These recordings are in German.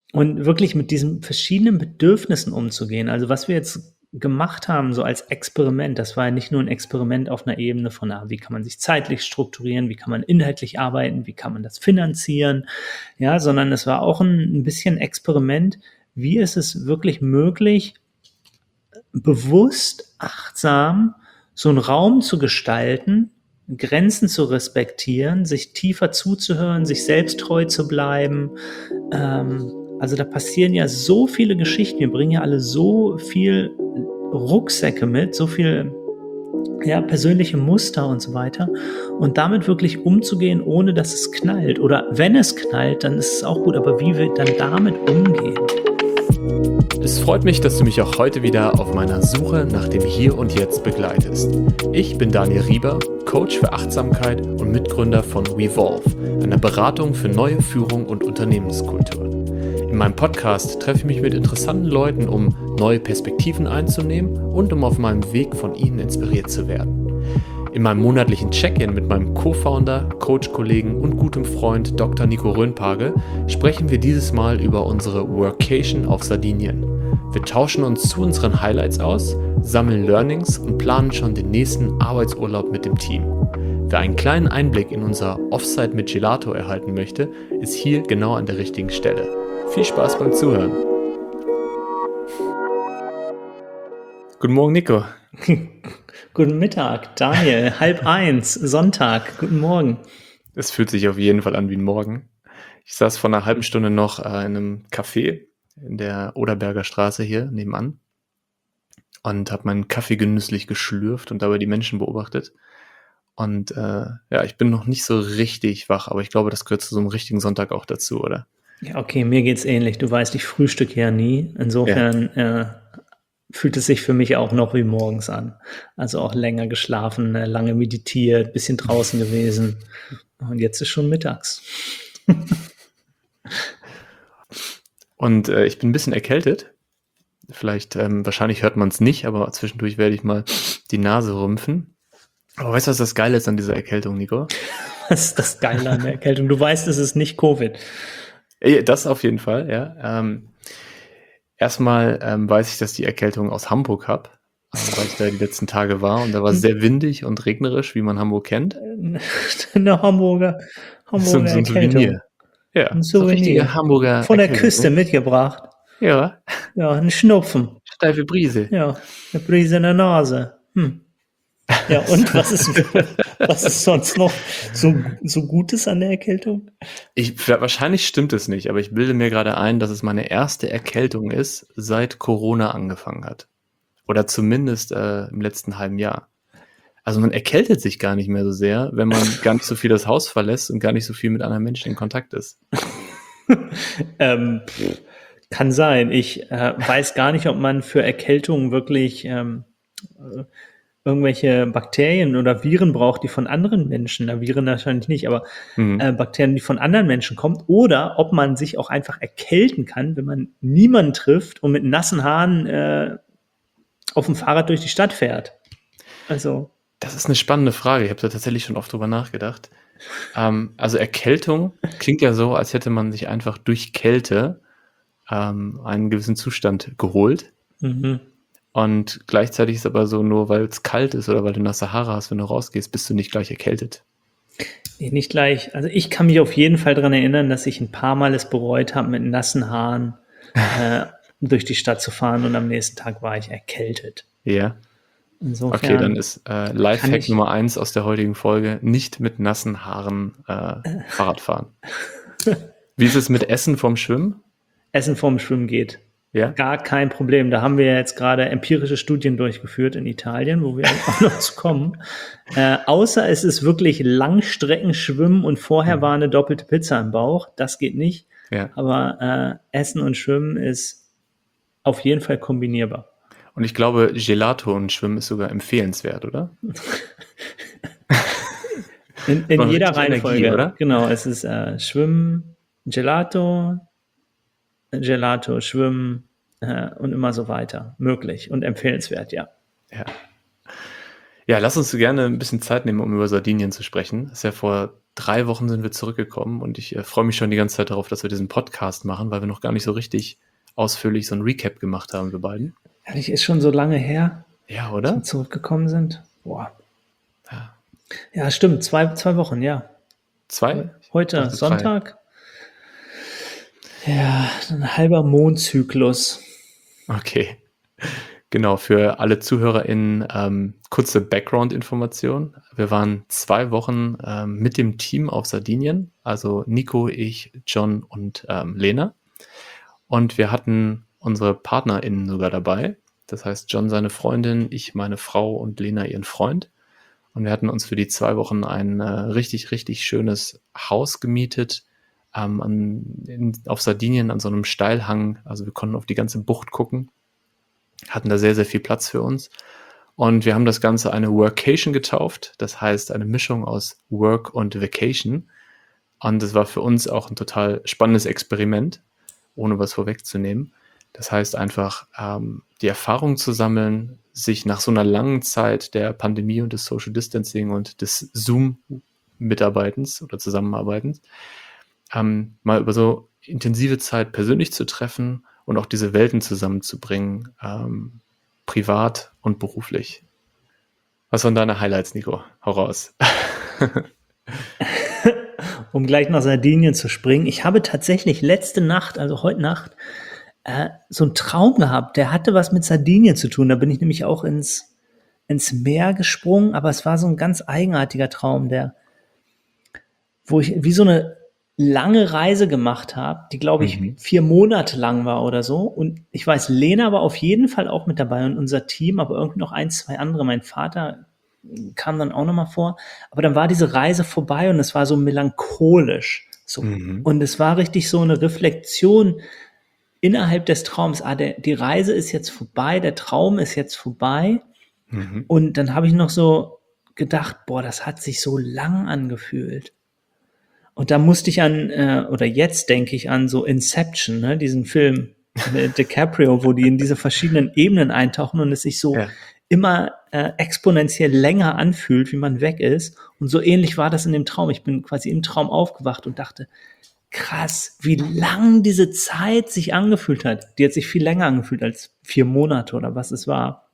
Und wirklich mit diesen verschiedenen Bedürfnissen umzugehen. Also was wir jetzt gemacht haben, so als Experiment, das war ja nicht nur ein Experiment auf einer Ebene von, wie kann man sich zeitlich strukturieren, wie kann man inhaltlich arbeiten, wie kann man das finanzieren, ja, sondern es war auch ein bisschen Experiment, wie ist es wirklich möglich, bewusst, achtsam so einen Raum zu gestalten, Grenzen zu respektieren, sich tiefer zuzuhören, sich selbst treu zu bleiben. Also da passieren ja so viele Geschichten. Wir bringen ja alle so viel Rucksäcke mit, so viel persönliche Muster und so weiter. Und damit wirklich umzugehen, ohne dass es knallt. Oder wenn es knallt, dann ist es auch gut. Aber wie wir dann damit umgehen? Es freut mich, dass du mich auch heute wieder auf meiner Suche nach dem Hier und Jetzt begleitest. Ich bin Daniel Rieber, Coach für Achtsamkeit und Mitgründer von Revolve, einer Beratung für neue Führung und Unternehmenskultur. In meinem Podcast treffe ich mich mit interessanten Leuten, um neue Perspektiven einzunehmen und um auf meinem Weg von ihnen inspiriert zu werden. In meinem monatlichen Check-in mit meinem Co-Founder, Coach-Kollegen und gutem Freund Dr. Nico Röhnpage sprechen wir dieses Mal über unsere Workation auf Sardinien. Wir tauschen uns zu unseren Highlights aus, sammeln Learnings und planen schon den nächsten Arbeitsurlaub mit dem Team. Wer einen kleinen Einblick in unser Offsite mit Gelato erhalten möchte, ist hier genau an der richtigen Stelle. Viel Spaß beim Zuhören. Guten Morgen, Nico. Guten Mittag, Daniel. 12:30, Sonntag. Guten Morgen. Es fühlt sich auf jeden Fall an wie ein Morgen. Ich saß vor einer halben Stunde noch in einem Café in der Oderberger Straße hier nebenan und habe meinen Kaffee genüsslich geschlürft und dabei die Menschen beobachtet. Und ich bin noch nicht so richtig wach, aber ich glaube, das gehört zu so einem richtigen Sonntag auch dazu, oder? Ja, okay, mir geht's ähnlich. Du weißt, ich frühstücke ja nie. Insofern fühlt es sich für mich auch noch wie morgens an. Also auch länger geschlafen, lange meditiert, bisschen draußen gewesen. Und jetzt ist schon mittags. Und ich bin ein bisschen erkältet. Vielleicht, wahrscheinlich hört man es nicht, aber zwischendurch werde ich mal die Nase rümpfen. Aber weißt du, was das Geile ist an dieser Erkältung, Nico? Was ist das Geile an der Erkältung? Du weißt, es ist nicht Covid. Das auf jeden Fall, ja. Erstmal weiß ich, dass die Erkältung aus Hamburg habe, weil ich da die letzten Tage war und da war es sehr windig und regnerisch, wie man Hamburg kennt. Eine Hamburger So ein Erkältung. Souvenir. Ja, Ein so richtige Souvenir. Hamburger Von der Erkältung, Küste ne? mitgebracht. Ja, Ja, ein Schnupfen. steife Brise. Ja, eine Prise in der Nase. Ja, und was ist sonst noch so Gutes an der Erkältung? Wahrscheinlich stimmt es nicht, aber ich bilde mir gerade ein, dass es meine erste Erkältung ist, seit Corona angefangen hat. Oder zumindest im letzten halben Jahr. Also man erkältet sich gar nicht mehr so sehr, wenn man gar nicht so viel das Haus verlässt und gar nicht so viel mit anderen Menschen in Kontakt ist. Kann sein. Ich weiß gar nicht, ob man für Erkältungen wirklich irgendwelche Bakterien oder Viren braucht, die von anderen Menschen, na, Viren wahrscheinlich nicht, aber Bakterien, die von anderen Menschen kommen, oder ob man sich auch einfach erkälten kann, wenn man niemanden trifft und mit nassen Haaren auf dem Fahrrad durch die Stadt fährt. Also Das ist eine spannende Frage. Ich habe da tatsächlich schon oft drüber nachgedacht. Also Erkältung klingt ja so, als hätte man sich einfach durch Kälte einen gewissen Zustand geholt. Und gleichzeitig ist aber so, nur weil es kalt ist oder weil du nasse Haare hast, wenn du rausgehst, bist du nicht gleich erkältet. Nee, nicht gleich. Also ich kann mich auf jeden Fall daran erinnern, dass ich ein paar Mal es bereut habe, mit nassen Haaren durch die Stadt zu fahren und am nächsten Tag war ich erkältet. Ja. Insofern Okay, dann ist Lifehack Nummer 1 aus der heutigen Folge, nicht mit nassen Haaren Fahrrad fahren. Wie ist es mit Essen vom Schwimmen? Essen vorm Schwimmen geht. Ja. Gar kein Problem. Da haben wir jetzt gerade empirische Studien durchgeführt in Italien, wo wir auch noch zu kommen. Außer es ist wirklich Langstreckenschwimmen und vorher war eine doppelte Pizza im Bauch. Das geht nicht. Ja. Aber Essen und Schwimmen ist auf jeden Fall kombinierbar. Und ich glaube, Gelato und Schwimmen ist sogar empfehlenswert, oder? In Man jeder richtig Energie, Reihenfolge. oder? Genau, es ist Schwimmen, Gelato, Schwimmen und immer so weiter. Möglich und empfehlenswert, ja. Ja. Ja, lass uns gerne ein bisschen Zeit nehmen, um über Sardinien zu sprechen. Das ist ja vor 3 Wochen sind wir zurückgekommen und ich freue mich schon die ganze Zeit darauf, dass wir diesen Podcast machen, weil wir noch gar nicht so richtig ausführlich so ein Recap gemacht haben, wir beiden. Ehrlich, ist schon so lange her, Ja, dass wir oder? zurückgekommen sind. Boah. Ja. Ja, stimmt, zwei Wochen, ja. 2? Ich Heute dachte 3. Sonntag. Ja, ein halber Mondzyklus. Okay. Genau, für alle ZuhörerInnen kurze Background-Information. Wir waren 2 Wochen mit dem Team auf Sardinien, also Nico, ich, John und Lena. Und wir hatten unsere PartnerInnen sogar dabei. Das heißt, John seine Freundin, ich meine Frau und Lena ihren Freund. Und wir hatten uns für die 2 Wochen ein richtig, richtig schönes Haus gemietet auf Sardinien an so einem Steilhang. Also wir konnten auf die ganze Bucht gucken, hatten da sehr, sehr viel Platz für uns. Und wir haben das Ganze eine Workation getauft. Das heißt, eine Mischung aus Work und Vacation. Und das war für uns auch ein total spannendes Experiment, ohne was vorwegzunehmen. Das heißt einfach, die Erfahrung zu sammeln, sich nach so einer langen Zeit der Pandemie und des Social Distancing und des Zoom-Mitarbeitens oder Zusammenarbeitens, mal über so intensive Zeit persönlich zu treffen und auch diese Welten zusammenzubringen, privat und beruflich. Was waren deine Highlights, Nico? Hau raus. Um gleich nach Sardinien zu springen. Ich habe tatsächlich letzte Nacht, also heute Nacht, so einen Traum gehabt, der hatte was mit Sardinien zu tun. Da bin ich nämlich auch ins Meer gesprungen, aber es war so ein ganz eigenartiger Traum, wo ich wie so eine lange Reise gemacht habe, die, glaube ich, 4 Monate lang war oder so. Und ich weiß, Lena war auf jeden Fall auch mit dabei und unser Team, aber irgendwie noch 1, 2 andere. Mein Vater kam dann auch noch mal vor. Aber dann war diese Reise vorbei und es war so melancholisch. So. Und es war richtig so eine Reflexion innerhalb des Traums. Die Reise ist jetzt vorbei, der Traum ist jetzt vorbei. Und dann habe ich noch so gedacht, boah, das hat sich so lang angefühlt. Und da musste ich oder jetzt denke ich an so Inception, ne, diesen Film mit DiCaprio, wo die in diese verschiedenen Ebenen eintauchen und es sich so immer exponentiell länger anfühlt, wie man weg ist. Und so ähnlich war das in dem Traum. Ich bin quasi im Traum aufgewacht und dachte, krass, wie lang diese Zeit sich angefühlt hat. Die hat sich viel länger angefühlt als 4 Monate oder was es war.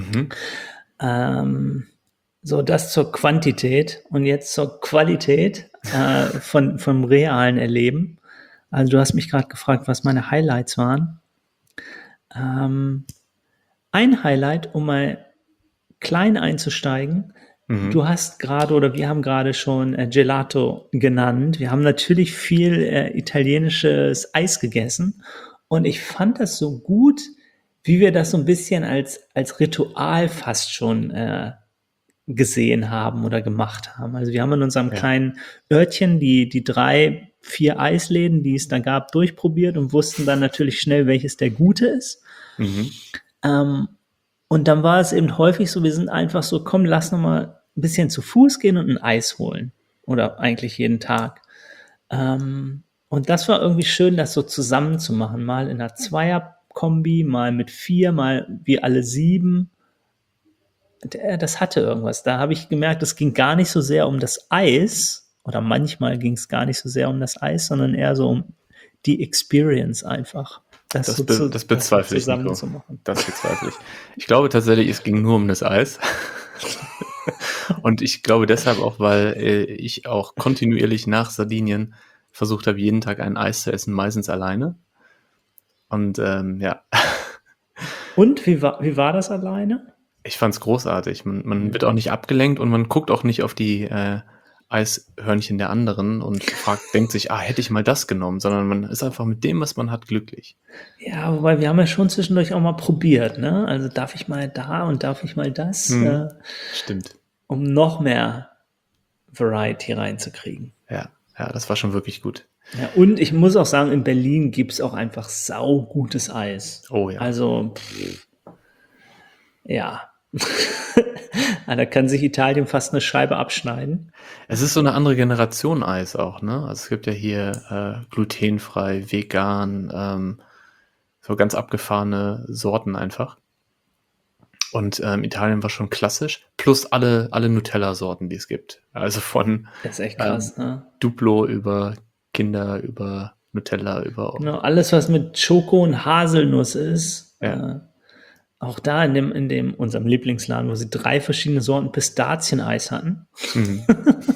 So, das zur Quantität und jetzt zur Qualität vom realen Erleben. Also du hast mich gerade gefragt, was meine Highlights waren. Ein Highlight, um mal klein einzusteigen. Du hast gerade oder wir haben gerade schon Gelato genannt. Wir haben natürlich viel italienisches Eis gegessen und ich fand das so gut, wie wir das so ein bisschen als Ritual fast schon gesehen haben oder gemacht haben. Also wir haben in unserem kleinen Örtchen die 3, 4 Eisläden, die es da gab, durchprobiert und wussten dann natürlich schnell, welches der gute ist. Und dann war es eben häufig so, wir sind einfach so, komm, lass noch mal ein bisschen zu Fuß gehen und ein Eis holen. Oder eigentlich jeden Tag. Und das war irgendwie schön, das so zusammen zu machen. Mal in einer Zweierkombi, mal mit 4, mal wie alle 7. Das hatte irgendwas. Da habe ich gemerkt, es ging gar nicht so sehr um das Eis, oder manchmal ging es gar nicht so sehr um das Eis, sondern eher so um die Experience einfach. Das bezweifle ich, Nico. Das bezweifle ich. Ich glaube tatsächlich, es ging nur um das Eis. Und ich glaube deshalb auch, weil ich auch kontinuierlich nach Sardinien versucht habe, jeden Tag ein Eis zu essen, meistens alleine. Und ja. Und wie war das alleine? Ich fand's großartig. Man wird auch nicht abgelenkt und man guckt auch nicht auf die Eishörnchen der anderen und denkt sich, hätte ich mal das genommen, sondern man ist einfach mit dem, was man hat, glücklich. Ja, wobei wir haben ja schon zwischendurch auch mal probiert, ne? Also darf ich mal da und darf ich mal das? Stimmt. Um noch mehr Variety reinzukriegen. Ja, das war schon wirklich gut. Ja, und ich muss auch sagen, in Berlin gibt's auch einfach saugutes Eis. Oh ja. Also, ja. Da kann sich Italien fast eine Scheibe abschneiden. Es ist so eine andere Generation Eis auch, ne? Also es gibt ja hier glutenfrei, vegan, so ganz abgefahrene Sorten einfach. Und Italien war schon klassisch, plus alle Nutella-Sorten, die es gibt. Also von Das ist echt krass, ne? Duplo über Kinder, über Nutella, über... Genau, alles, was mit Schoko und Haselnuss ist, Ja. auch da in dem unserem Lieblingsladen, wo sie 3 verschiedene Sorten Pistazieneis hatten. Mhm.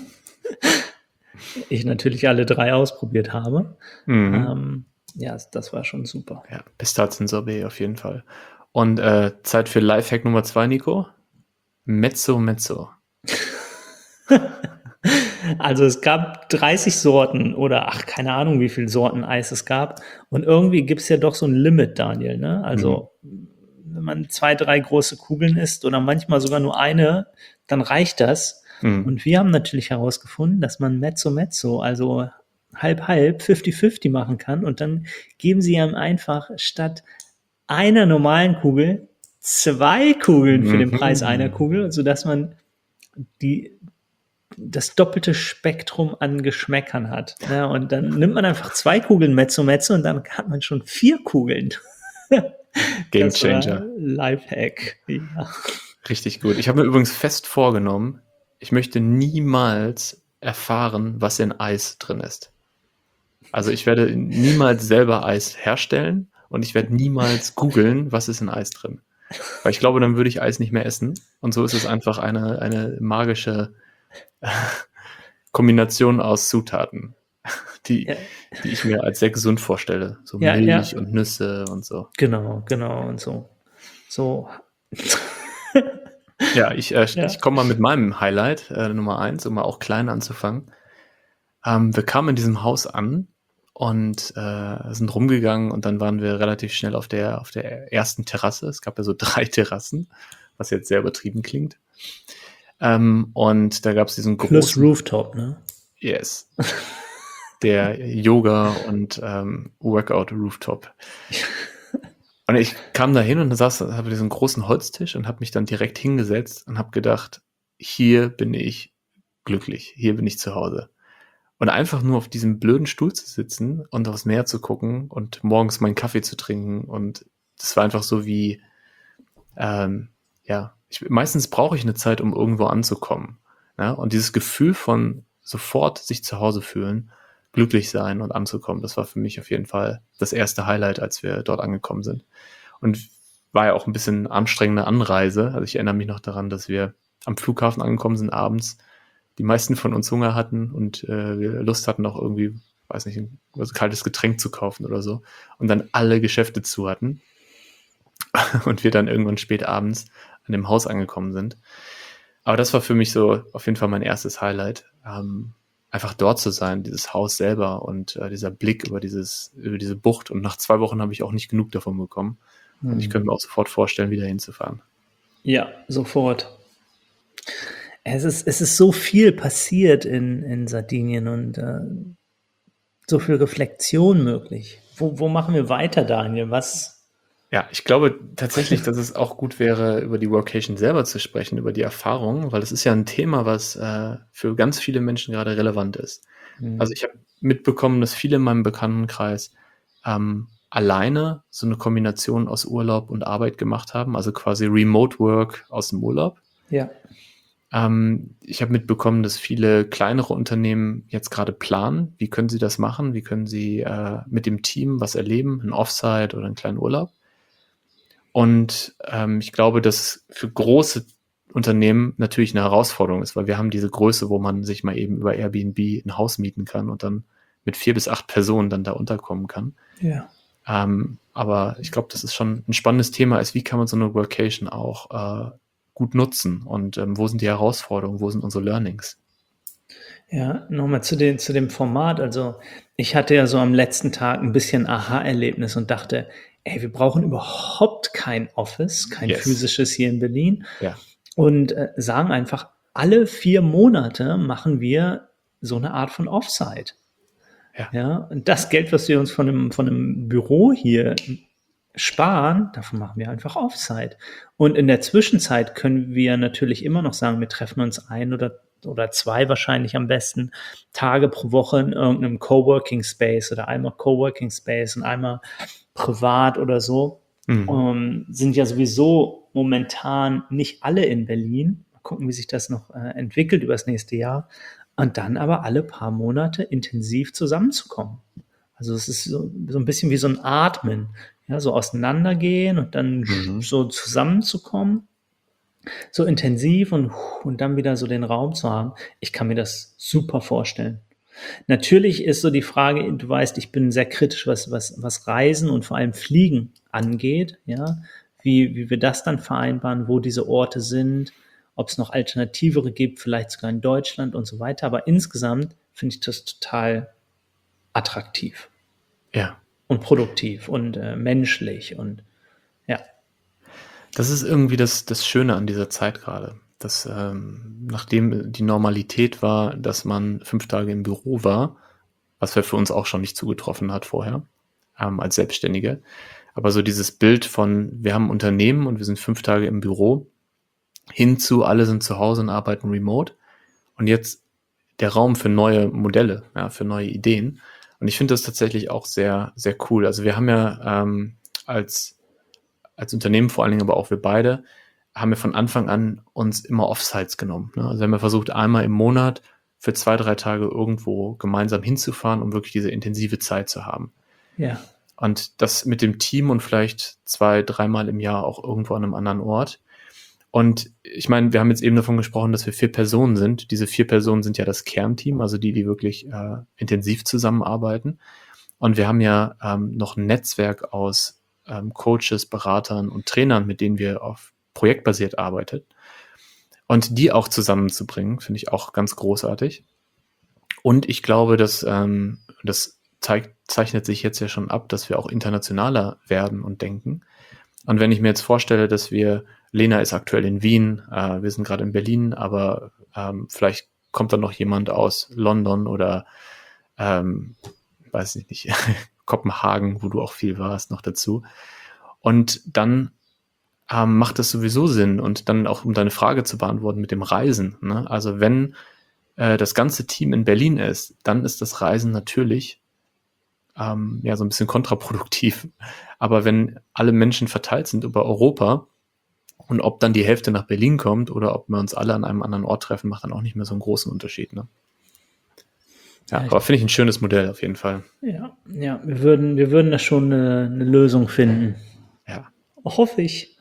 Ich natürlich alle 3 ausprobiert habe. Mhm. Ja, das war schon super. Ja, Pistazien-Sorbet auf jeden Fall. Und Zeit für Lifehack Nummer 2, Nico. Mezzo. Also es gab 30 Sorten oder keine Ahnung, wie viele Sorten Eis es gab. Und irgendwie gibt es ja doch so ein Limit, Daniel, ne? Also wenn man 2, 3 große Kugeln isst oder manchmal sogar nur eine, dann reicht das. Mhm. Und wir haben natürlich herausgefunden, dass man Mezzo, also halb, 50-50 machen kann. Und dann geben sie einem einfach statt einer normalen Kugel 2 Kugeln für den Preis einer Kugel, sodass man das doppelte Spektrum an Geschmäckern hat. Ja, und dann nimmt man einfach 2 Kugeln Mezzo und dann hat man schon 4 Kugeln. Game Changer. Lifehack. Ja. Richtig gut. Ich habe mir übrigens fest vorgenommen, ich möchte niemals erfahren, was in Eis drin ist. Also ich werde niemals selber Eis herstellen und ich werde niemals googeln, was ist in Eis drin. Weil ich glaube, dann würde ich Eis nicht mehr essen. Und so ist es einfach eine magische Kombination aus Zutaten, die ich mir als sehr gesund vorstelle. So Milch und Nüsse und so. Genau und so. Ja, ich komme mal mit meinem Highlight, Nummer 1, um mal auch klein anzufangen. Wir kamen in diesem Haus an und sind rumgegangen und dann waren wir relativ schnell auf der ersten Terrasse. Es gab ja so 3 Terrassen, was jetzt sehr übertrieben klingt. Und da gab es diesen großen... Plus Rooftop, ne? Yes. Der Yoga- und Workout-Rooftop. Und ich kam da hin und habe diesen großen Holztisch und habe mich dann direkt hingesetzt und habe gedacht, hier bin ich glücklich, hier bin ich zu Hause. Und einfach nur auf diesem blöden Stuhl zu sitzen und aufs Meer zu gucken und morgens meinen Kaffee zu trinken. Und das war einfach so wie, meistens brauche ich eine Zeit, um irgendwo anzukommen. Ja? Und dieses Gefühl von sofort sich zu Hause fühlen, glücklich sein und anzukommen, das war für mich auf jeden Fall das erste Highlight, als wir dort angekommen sind. Und war ja auch ein bisschen anstrengende Anreise. Also ich erinnere mich noch daran, dass wir am Flughafen angekommen sind abends, die meisten von uns Hunger hatten und wir Lust hatten, auch irgendwie, weiß nicht, ein kaltes Getränk zu kaufen oder so. Und dann alle Geschäfte zu hatten. Und wir dann irgendwann spät abends an dem Haus angekommen sind. Aber das war für mich so auf jeden Fall mein erstes Highlight. Einfach dort zu sein, dieses Haus selber und dieser Blick über diese Bucht. Und nach 2 Wochen habe ich auch nicht genug davon bekommen. Und ich könnte mir auch sofort vorstellen, wieder hinzufahren. Ja, sofort. Es ist so viel passiert in Sardinien und so viel Reflexion möglich. Wo machen wir weiter, Daniel? Ja, ich glaube tatsächlich, dass es auch gut wäre, über die Workation selber zu sprechen, über die Erfahrung, weil das ist ja ein Thema, was für ganz viele Menschen gerade relevant ist. Also ich habe mitbekommen, dass viele in meinem Bekanntenkreis alleine so eine Kombination aus Urlaub und Arbeit gemacht haben, also quasi Remote Work aus dem Urlaub. Ja. Ich habe mitbekommen, dass viele kleinere Unternehmen jetzt gerade planen, wie können sie das machen, wie können sie mit dem Team was erleben, ein Offsite oder einen kleinen Urlaub. Und ich glaube, dass für große Unternehmen natürlich eine Herausforderung ist, weil wir haben diese Größe, wo man sich mal eben über Airbnb ein Haus mieten kann und dann mit 4 bis 8 Personen dann da unterkommen kann. Ja. Aber ich glaube, dass es schon ein spannendes Thema ist, wie kann man so eine Workation auch gut nutzen und wo sind die Herausforderungen, wo sind unsere Learnings? Ja, nochmal zu dem Format. Also ich hatte ja so am letzten Tag ein bisschen Aha-Erlebnis und dachte, wir brauchen überhaupt kein Office, kein physisches hier in Berlin. Ja. Und sagen einfach, alle 4 Monate machen wir so eine Art von Offsite. Ja, und das Geld, was wir uns von einem Büro hier sparen, davon machen wir einfach Offsite. Und in der Zwischenzeit können wir natürlich immer noch sagen, wir treffen uns 1 oder 2 wahrscheinlich am besten Tage pro Woche in irgendeinem Coworking Space oder einmal Coworking Space und einmal privat oder so. Mhm. Sind ja sowieso momentan nicht alle in Berlin. Mal gucken, wie sich das noch entwickelt über das nächste Jahr. Und dann aber alle paar Monate intensiv zusammenzukommen. Also es ist so ein bisschen wie so ein Atmen, ja, so auseinandergehen und dann Mhm. so zusammenzukommen, so intensiv und dann wieder so den Raum zu haben. Ich kann mir das super vorstellen. Natürlich ist so die Frage, du weißt, ich bin sehr kritisch, was Reisen und vor allem Fliegen angeht, ja, wie wir das dann vereinbaren, wo diese Orte sind, ob es noch alternativere gibt, vielleicht sogar in Deutschland und so weiter. Aber insgesamt finde ich das total attraktiv Ja. und produktiv und menschlich und ja. Das ist irgendwie das Schöne an dieser Zeit gerade, dass nachdem die Normalität war, dass man 5 Tage im Büro war, was ja für uns auch schon nicht zugetroffen hat vorher, als Selbstständige. Aber so dieses Bild von, wir haben ein Unternehmen und wir sind 5 Tage im Büro, hinzu, alle sind zu Hause und arbeiten remote. Und jetzt der Raum für neue Modelle, ja, für neue Ideen. Und ich finde das tatsächlich auch sehr, sehr cool. Also wir haben ja als Unternehmen vor allen Dingen, aber auch wir beide, haben wir von Anfang an uns immer Offsites genommen. Ne? Also wir haben ja versucht, einmal im Monat für 2, 3 Tage irgendwo gemeinsam hinzufahren, um wirklich diese intensive Zeit zu haben. Ja, Und das mit dem Team und vielleicht 2, 3 Mal im Jahr auch irgendwo an einem anderen Ort. Und ich meine, wir haben jetzt eben davon gesprochen, dass wir 4 Personen sind. Diese 4 Personen sind ja das Kernteam, also die wirklich intensiv zusammenarbeiten. Und wir haben ja noch ein Netzwerk aus Coaches, Beratern und Trainern, mit denen wir auf projektbasiert arbeiten. Und die auch zusammenzubringen, finde ich auch ganz großartig. Und ich glaube, dass das zeichnet sich jetzt ja schon ab, dass wir auch internationaler werden und denken. Und wenn ich mir jetzt vorstelle, dass Lena ist aktuell in Wien, wir sind gerade in Berlin, aber vielleicht kommt dann noch jemand aus London oder weiß ich nicht, Kopenhagen, wo du auch viel warst, noch dazu. Und dann macht das sowieso Sinn und dann auch, um deine Frage zu beantworten mit dem Reisen. Ne? Also wenn das ganze Team in Berlin ist, dann ist das Reisen natürlich ja so ein bisschen kontraproduktiv. Aber wenn alle Menschen verteilt sind über Europa und ob dann die Hälfte nach Berlin kommt oder ob wir uns alle an einem anderen Ort treffen, macht dann auch nicht mehr so einen großen Unterschied. Ne? Ja, ja, aber finde ich ein schönes Modell auf jeden Fall. ja, wir würden da schon eine Lösung finden. Ja. Hoffe ich.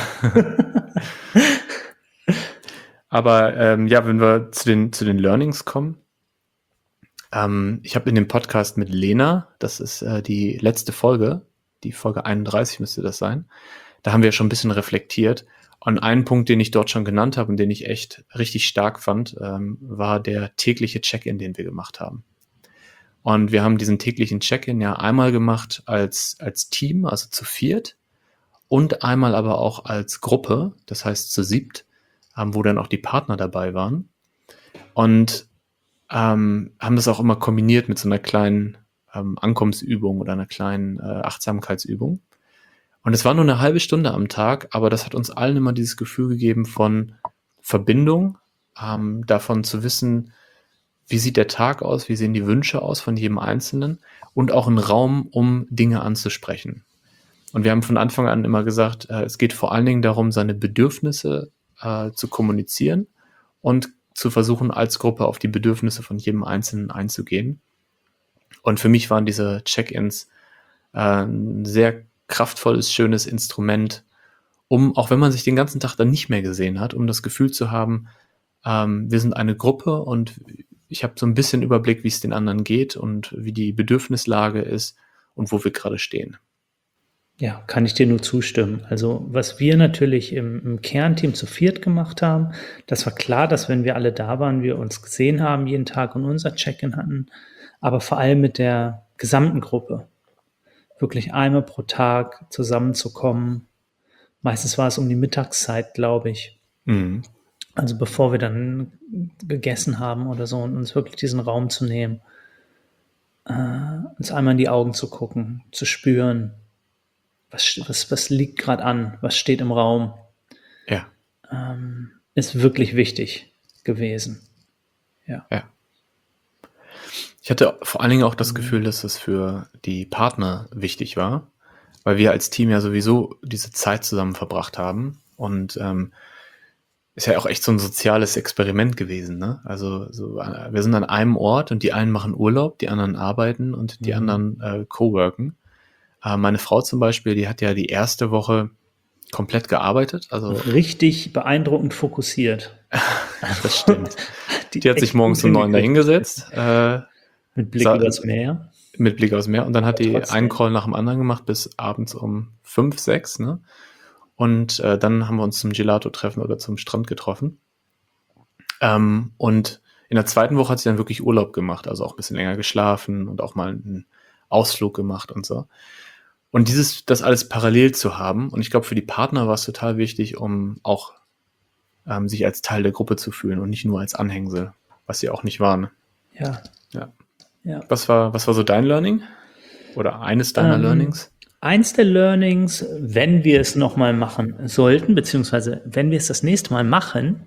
Aber ja, wenn wir zu den Learnings kommen, ich habe in dem Podcast mit Lena, das ist die letzte Folge, die Folge 31 müsste das sein, da haben wir schon ein bisschen reflektiert. Und ein Punkt, den ich dort schon genannt habe und den ich echt richtig stark fand, war der tägliche Check-in, den wir gemacht haben. Und wir haben diesen täglichen Check-in ja einmal gemacht als Team, also zu viert, und einmal aber auch als Gruppe, das heißt zu siebt, wo dann auch die Partner dabei waren. Und haben das auch immer kombiniert mit so einer kleinen Ankommensübung oder einer kleinen Achtsamkeitsübung. Und es war nur eine halbe Stunde am Tag, aber das hat uns allen immer dieses Gefühl gegeben von Verbindung, davon zu wissen, wie sieht der Tag aus, wie sehen die Wünsche aus von jedem Einzelnen und auch einen Raum, um Dinge anzusprechen. Und wir haben von Anfang an immer gesagt, es geht vor allen Dingen darum, seine Bedürfnisse zu kommunizieren und zu versuchen, als Gruppe auf die Bedürfnisse von jedem Einzelnen einzugehen. Und für mich waren diese Check-ins ein sehr kraftvolles, schönes Instrument, um, auch wenn man sich den ganzen Tag dann nicht mehr gesehen hat, um das Gefühl zu haben, wir sind eine Gruppe und ich habe so ein bisschen Überblick, wie es den anderen geht und wie die Bedürfnislage ist und wo wir gerade stehen. Ja, kann ich dir nur zustimmen. Also was wir natürlich im Kernteam zu viert gemacht haben, das war klar, dass wenn wir alle da waren, wir uns gesehen haben jeden Tag und unser Check-in hatten, aber vor allem mit der gesamten Gruppe. Wirklich einmal pro Tag zusammenzukommen. Meistens war es um die Mittagszeit, glaube ich. Mhm. Also bevor wir dann gegessen haben oder so und uns wirklich diesen Raum zu nehmen, uns einmal in die Augen zu gucken, zu spüren, was liegt gerade an, was steht im Raum, Ja, ist wirklich wichtig gewesen. Ja. ja. Ich hatte vor allen Dingen auch das Gefühl, dass es für die Partner wichtig war, weil wir als Team ja sowieso diese Zeit zusammen verbracht haben und ist ja auch echt so ein soziales Experiment gewesen, ne? Also wir sind an einem Ort und die einen machen Urlaub, die anderen arbeiten und die anderen coworken. Meine Frau zum Beispiel, die hat ja die erste Woche komplett gearbeitet. Also Richtig beeindruckend fokussiert. das stimmt. Die hat sich echt morgens gut um 9 hingekriegt. dahingesetzt, Mit Blick sa- übers Meer. mit Blick aufs Meer und dann hat die Trotzdem. einen Call nach dem anderen gemacht bis abends um 5, 6, ne? Und dann haben wir uns zum Gelato-Treffen oder zum Strand getroffen. Und in der zweiten Woche hat sie dann wirklich Urlaub gemacht, also auch ein bisschen länger geschlafen und auch mal einen Ausflug gemacht und so. Und das alles parallel zu haben, und ich glaube, für die Partner war es total wichtig, um auch sich als Teil der Gruppe zu fühlen und nicht nur als Anhängsel, was sie auch nicht waren. Ja. Ja. Ja. Was war so dein Learning? Oder eines deiner Learnings? Eins der Learnings, wenn wir es nochmal machen sollten, beziehungsweise wenn wir es das nächste Mal machen,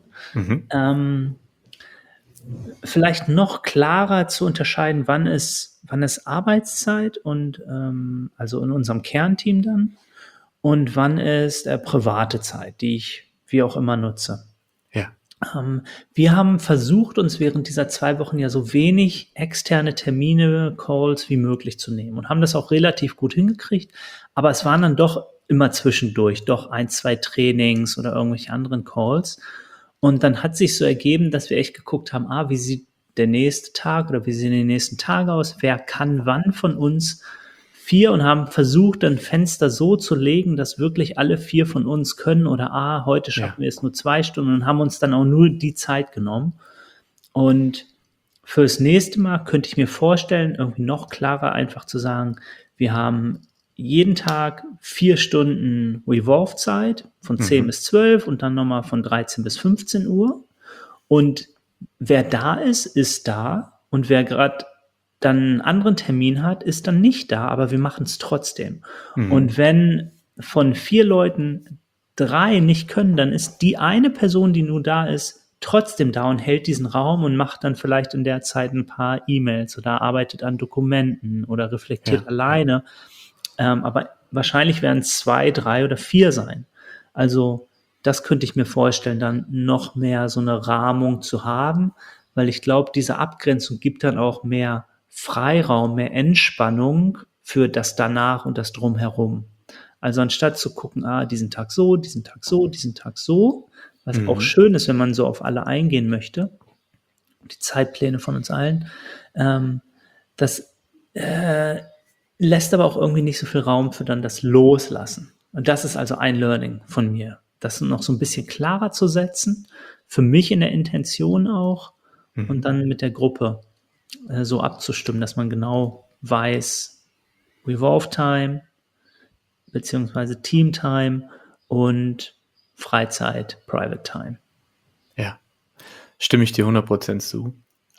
vielleicht noch klarer zu unterscheiden, wann ist Arbeitszeit und also in unserem Kernteam dann und wann ist private Zeit, die ich wie auch immer nutze. Ja. Wir haben versucht, uns während dieser 2 Wochen ja so wenig externe Termine, Calls wie möglich zu nehmen und haben das auch relativ gut hingekriegt. Aber es waren dann doch immer zwischendurch doch 1, 2 Trainings oder irgendwelche anderen Calls. Und dann hat sich so ergeben, dass wir echt geguckt haben, wie sieht der nächste Tag oder wie sehen die nächsten Tage aus? Wer kann wann von uns 4 und haben versucht, ein Fenster so zu legen, dass wirklich alle 4 von uns können oder heute schaffen wir es nur 2 Stunden und haben uns dann auch nur die Zeit genommen. Und fürs nächste Mal könnte ich mir vorstellen, irgendwie noch klarer einfach zu sagen, wir haben jeden Tag 4 Stunden Revolve-Zeit von 10 bis 12 und dann nochmal von 13 bis 15 Uhr. Und wer da ist, ist da. Und wer gerade dann einen anderen Termin hat, ist dann nicht da, aber wir machen es trotzdem. Und wenn von 4 Leuten 3 nicht können, dann ist die eine Person, die nur da ist, trotzdem da und hält diesen Raum und macht dann vielleicht in der Zeit ein paar E-Mails oder arbeitet an Dokumenten oder reflektiert alleine. Aber wahrscheinlich werden es 2, 3 oder 4 sein. Also das könnte ich mir vorstellen, dann noch mehr so eine Rahmung zu haben, weil ich glaube, diese Abgrenzung gibt dann auch mehr Freiraum, mehr Entspannung für das Danach und das Drumherum. Also anstatt zu gucken, diesen Tag so, diesen Tag so, diesen Tag so, was auch schön ist, wenn man so auf alle eingehen möchte, die Zeitpläne von uns allen, das lässt aber auch irgendwie nicht so viel Raum für dann das Loslassen. Und das ist also ein Learning von mir, das noch so ein bisschen klarer zu setzen, für mich in der Intention auch und dann mit der Gruppe so abzustimmen, dass man genau weiß, Revolve Time beziehungsweise Team Time und Freizeit, Private Time. Ja, stimme ich dir 100% zu.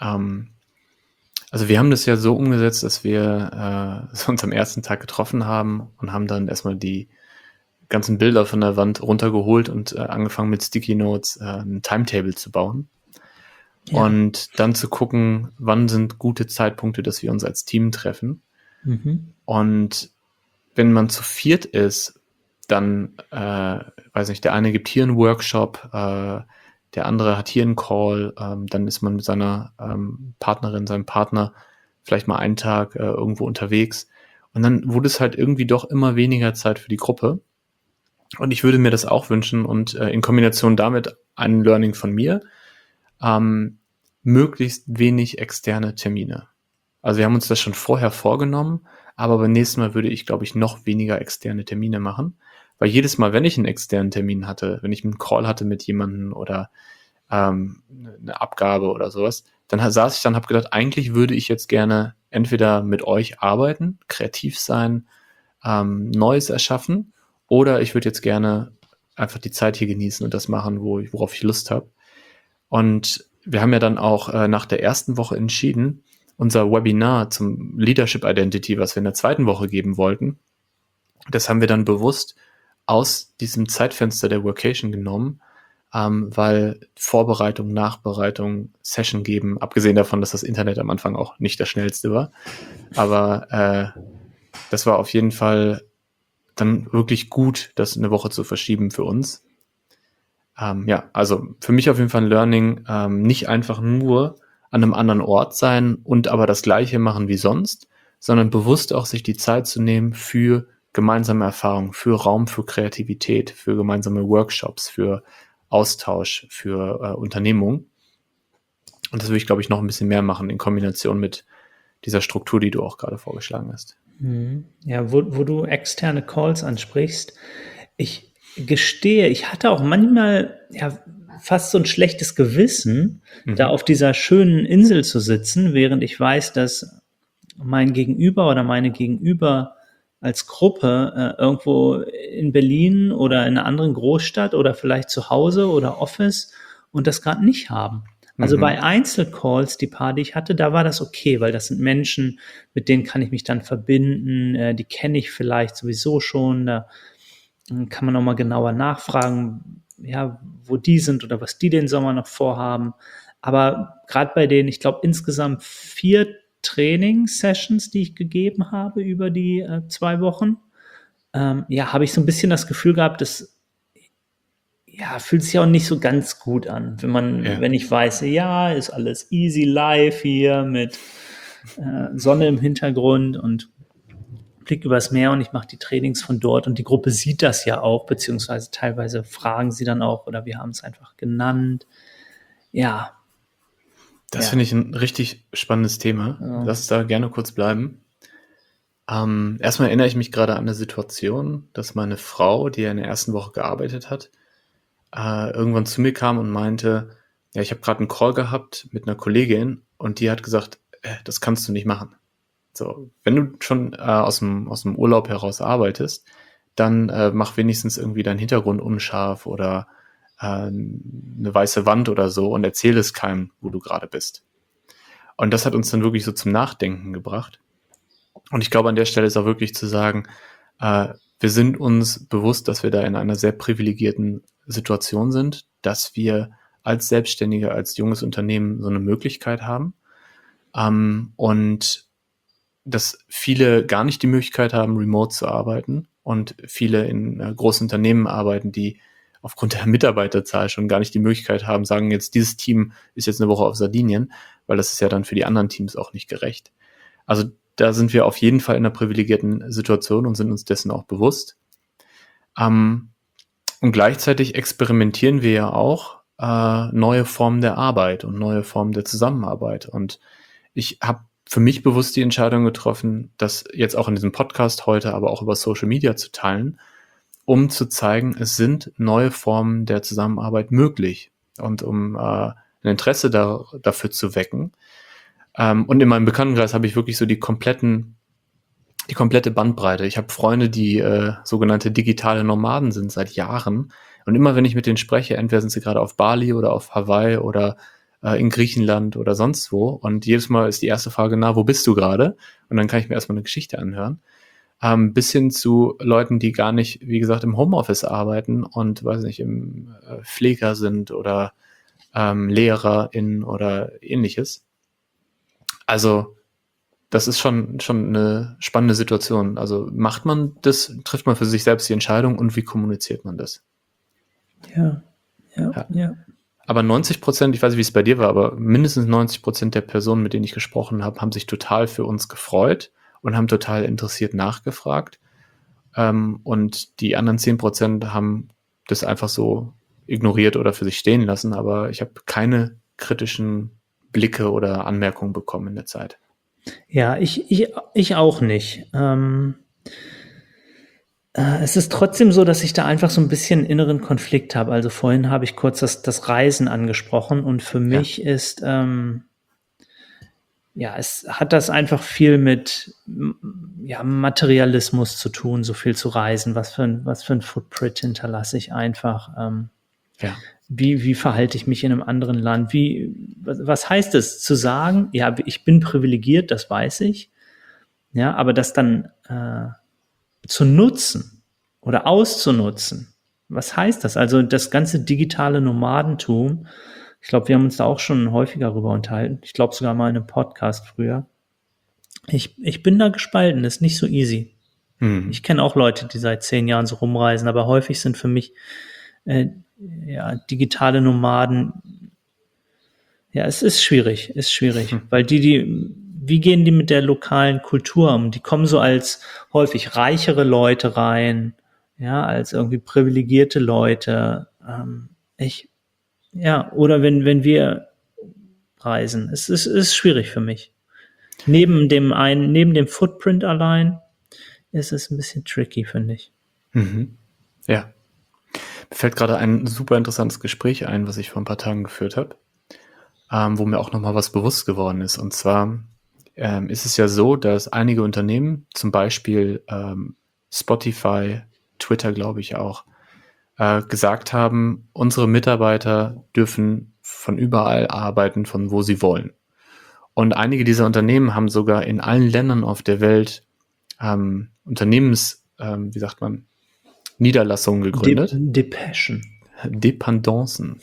Also wir haben das ja so umgesetzt, dass wir uns am ersten Tag getroffen haben und haben dann erstmal die ganzen Bilder von der Wand runtergeholt und angefangen mit Sticky Notes ein Timetable zu bauen. Ja. Und dann zu gucken, wann sind gute Zeitpunkte, dass wir uns als Team treffen. Und wenn man zu 4 ist, dann, weiß nicht, der eine gibt hier einen Workshop, der andere hat hier einen Call, dann ist man mit seiner Partnerin, seinem Partner vielleicht mal einen Tag irgendwo unterwegs. Und dann wurde es halt irgendwie doch immer weniger Zeit für die Gruppe. Und ich würde mir das auch wünschen und in Kombination damit ein Learning von mir, möglichst wenig externe Termine. Also wir haben uns das schon vorher vorgenommen, aber beim nächsten Mal würde ich, glaube ich, noch weniger externe Termine machen, weil jedes Mal, wenn ich einen externen Termin hatte, wenn ich einen Call hatte mit jemandem oder eine Abgabe oder sowas, dann saß ich dann, habe gedacht, eigentlich würde ich jetzt gerne entweder mit euch arbeiten, kreativ sein, Neues erschaffen, oder ich würde jetzt gerne einfach die Zeit hier genießen und das machen, worauf ich Lust habe. Und wir haben ja dann auch nach der ersten Woche entschieden, unser Webinar zum Leadership Identity, was wir in der zweiten Woche geben wollten, das haben wir dann bewusst aus diesem Zeitfenster der Workation genommen, weil Vorbereitung, Nachbereitung, Session geben, abgesehen davon, dass das Internet am Anfang auch nicht das schnellste war, aber das war auf jeden Fall dann wirklich gut, das eine Woche zu verschieben für uns. Also für mich auf jeden Fall ein Learning, nicht einfach nur an einem anderen Ort sein und aber das Gleiche machen wie sonst, sondern bewusst auch sich die Zeit zu nehmen für gemeinsame Erfahrungen, für Raum für Kreativität, für gemeinsame Workshops, für Austausch, für Unternehmung. Und das würde ich, glaube ich, noch ein bisschen mehr machen in Kombination mit dieser Struktur, die du auch gerade vorgeschlagen hast. Ja, wo du externe Calls ansprichst, ich gestehe, ich hatte auch manchmal fast so ein schlechtes Gewissen, da auf dieser schönen Insel zu sitzen, während ich weiß, dass mein Gegenüber oder meine Gegenüber als Gruppe irgendwo in Berlin oder in einer anderen Großstadt oder vielleicht zu Hause oder Office und das gerade nicht haben. Also bei Einzelcalls, die paar, die ich hatte, da war das okay, weil das sind Menschen, mit denen kann ich mich dann verbinden, die kenne ich vielleicht sowieso schon, da kann man auch mal genauer nachfragen, ja, wo die sind oder was die den Sommer noch vorhaben. Aber gerade bei den, ich glaube, insgesamt 4 Training-Sessions, die ich gegeben habe über die 2 Wochen, habe ich so ein bisschen das Gefühl gehabt, dass fühlt sich auch nicht so ganz gut an, wenn ich weiß, ja, ist alles easy live hier mit Sonne im Hintergrund und Blick übers Meer und ich mache die Trainings von dort und die Gruppe sieht das ja auch, beziehungsweise teilweise fragen sie dann auch oder wir haben es einfach genannt. Ja. Das finde ich ein richtig spannendes Thema. Ja. Lass uns da gerne kurz bleiben. Erstmal erinnere ich mich gerade an eine Situation, dass meine Frau, die ja in der ersten Woche gearbeitet hat, irgendwann zu mir kam und meinte, ja, ich habe gerade einen Call gehabt mit einer Kollegin und die hat gesagt, das kannst du nicht machen. So, wenn du schon aus dem Urlaub heraus arbeitest, dann mach wenigstens irgendwie deinen Hintergrund unscharf oder eine weiße Wand oder so und erzähl es keinem, wo du gerade bist. Und das hat uns dann wirklich so zum Nachdenken gebracht. Und ich glaube, an der Stelle ist auch wirklich zu sagen, wir sind uns bewusst, dass wir da in einer sehr privilegierten Situation sind, dass wir als Selbstständige, als junges Unternehmen so eine Möglichkeit haben. Und dass viele gar nicht die Möglichkeit haben, remote zu arbeiten und viele in großen Unternehmen arbeiten, die aufgrund der Mitarbeiterzahl schon gar nicht die Möglichkeit haben, sagen jetzt, dieses Team ist jetzt eine Woche auf Sardinien, weil das ist ja dann für die anderen Teams auch nicht gerecht. Also da sind wir auf jeden Fall in einer privilegierten Situation und sind uns dessen auch bewusst. Und gleichzeitig experimentieren wir ja auch neue Formen der Arbeit und neue Formen der Zusammenarbeit. Und ich habe für mich bewusst die Entscheidung getroffen, das jetzt auch in diesem Podcast heute, aber auch über Social Media zu teilen, um zu zeigen, es sind neue Formen der Zusammenarbeit möglich und um ein Interesse dafür zu wecken. Und in meinem Bekanntenkreis habe ich wirklich so die komplette Bandbreite. Ich habe Freunde, die sogenannte digitale Nomaden sind seit Jahren. Und immer wenn ich mit denen spreche, entweder sind sie gerade auf Bali oder auf Hawaii oder in Griechenland oder sonst wo. Und jedes Mal ist die erste Frage, wo bist du gerade? Und dann kann ich mir erstmal eine Geschichte anhören. Bis hin zu Leuten, die gar nicht, wie gesagt, im Homeoffice arbeiten und, weiß nicht, im Pfleger sind oder LehrerInnen oder ähnliches. Also das ist schon eine spannende Situation. Also macht man das, trifft man für sich selbst die Entscheidung und wie kommuniziert man das? Ja. Aber 90%, ich weiß nicht, wie es bei dir war, aber mindestens 90% der Personen, mit denen ich gesprochen habe, haben sich total für uns gefreut und haben total interessiert nachgefragt. Und die anderen 10% haben das einfach so ignoriert oder für sich stehen lassen. Aber ich habe keine kritischen Blicke oder Anmerkungen bekommen in der Zeit. Ja, ich auch nicht. Es ist trotzdem so, dass ich da einfach so ein bisschen inneren Konflikt habe. Also vorhin habe ich kurz das Reisen angesprochen und für mich ist, es hat das einfach viel mit Materialismus zu tun, so viel zu reisen. Was für ein Footprint hinterlasse ich einfach? Wie verhalte ich mich in einem anderen Land? Was heißt es zu sagen? Ja, ich bin privilegiert, das weiß ich. Ja, aber das dann zu nutzen oder auszunutzen, was heißt das? Also das ganze digitale Nomadentum, ich glaube, wir haben uns da auch schon häufiger darüber unterhalten. Ich glaube sogar mal in einem Podcast früher. Ich bin da gespalten, das ist nicht so easy. Ich kenne auch Leute, die seit 10 Jahren so rumreisen, aber häufig sind für mich digitale Nomaden, es ist schwierig, weil wie gehen die mit der lokalen Kultur um? Die kommen so als häufig reichere Leute rein, als irgendwie privilegierte Leute. Oder wenn wir reisen, es ist schwierig für mich. Neben dem Footprint allein ist es ein bisschen tricky, finde ich. Ja. Mir fällt gerade ein super interessantes Gespräch ein, was ich vor ein paar Tagen geführt habe, wo mir auch nochmal was bewusst geworden ist. Und zwar ist es ja so, dass einige Unternehmen, zum Beispiel Spotify, Twitter glaube ich auch, gesagt haben, unsere Mitarbeiter dürfen von überall arbeiten, von wo sie wollen. Und einige dieser Unternehmen haben sogar in allen Ländern auf der Welt Niederlassungen gegründet. Dependancen,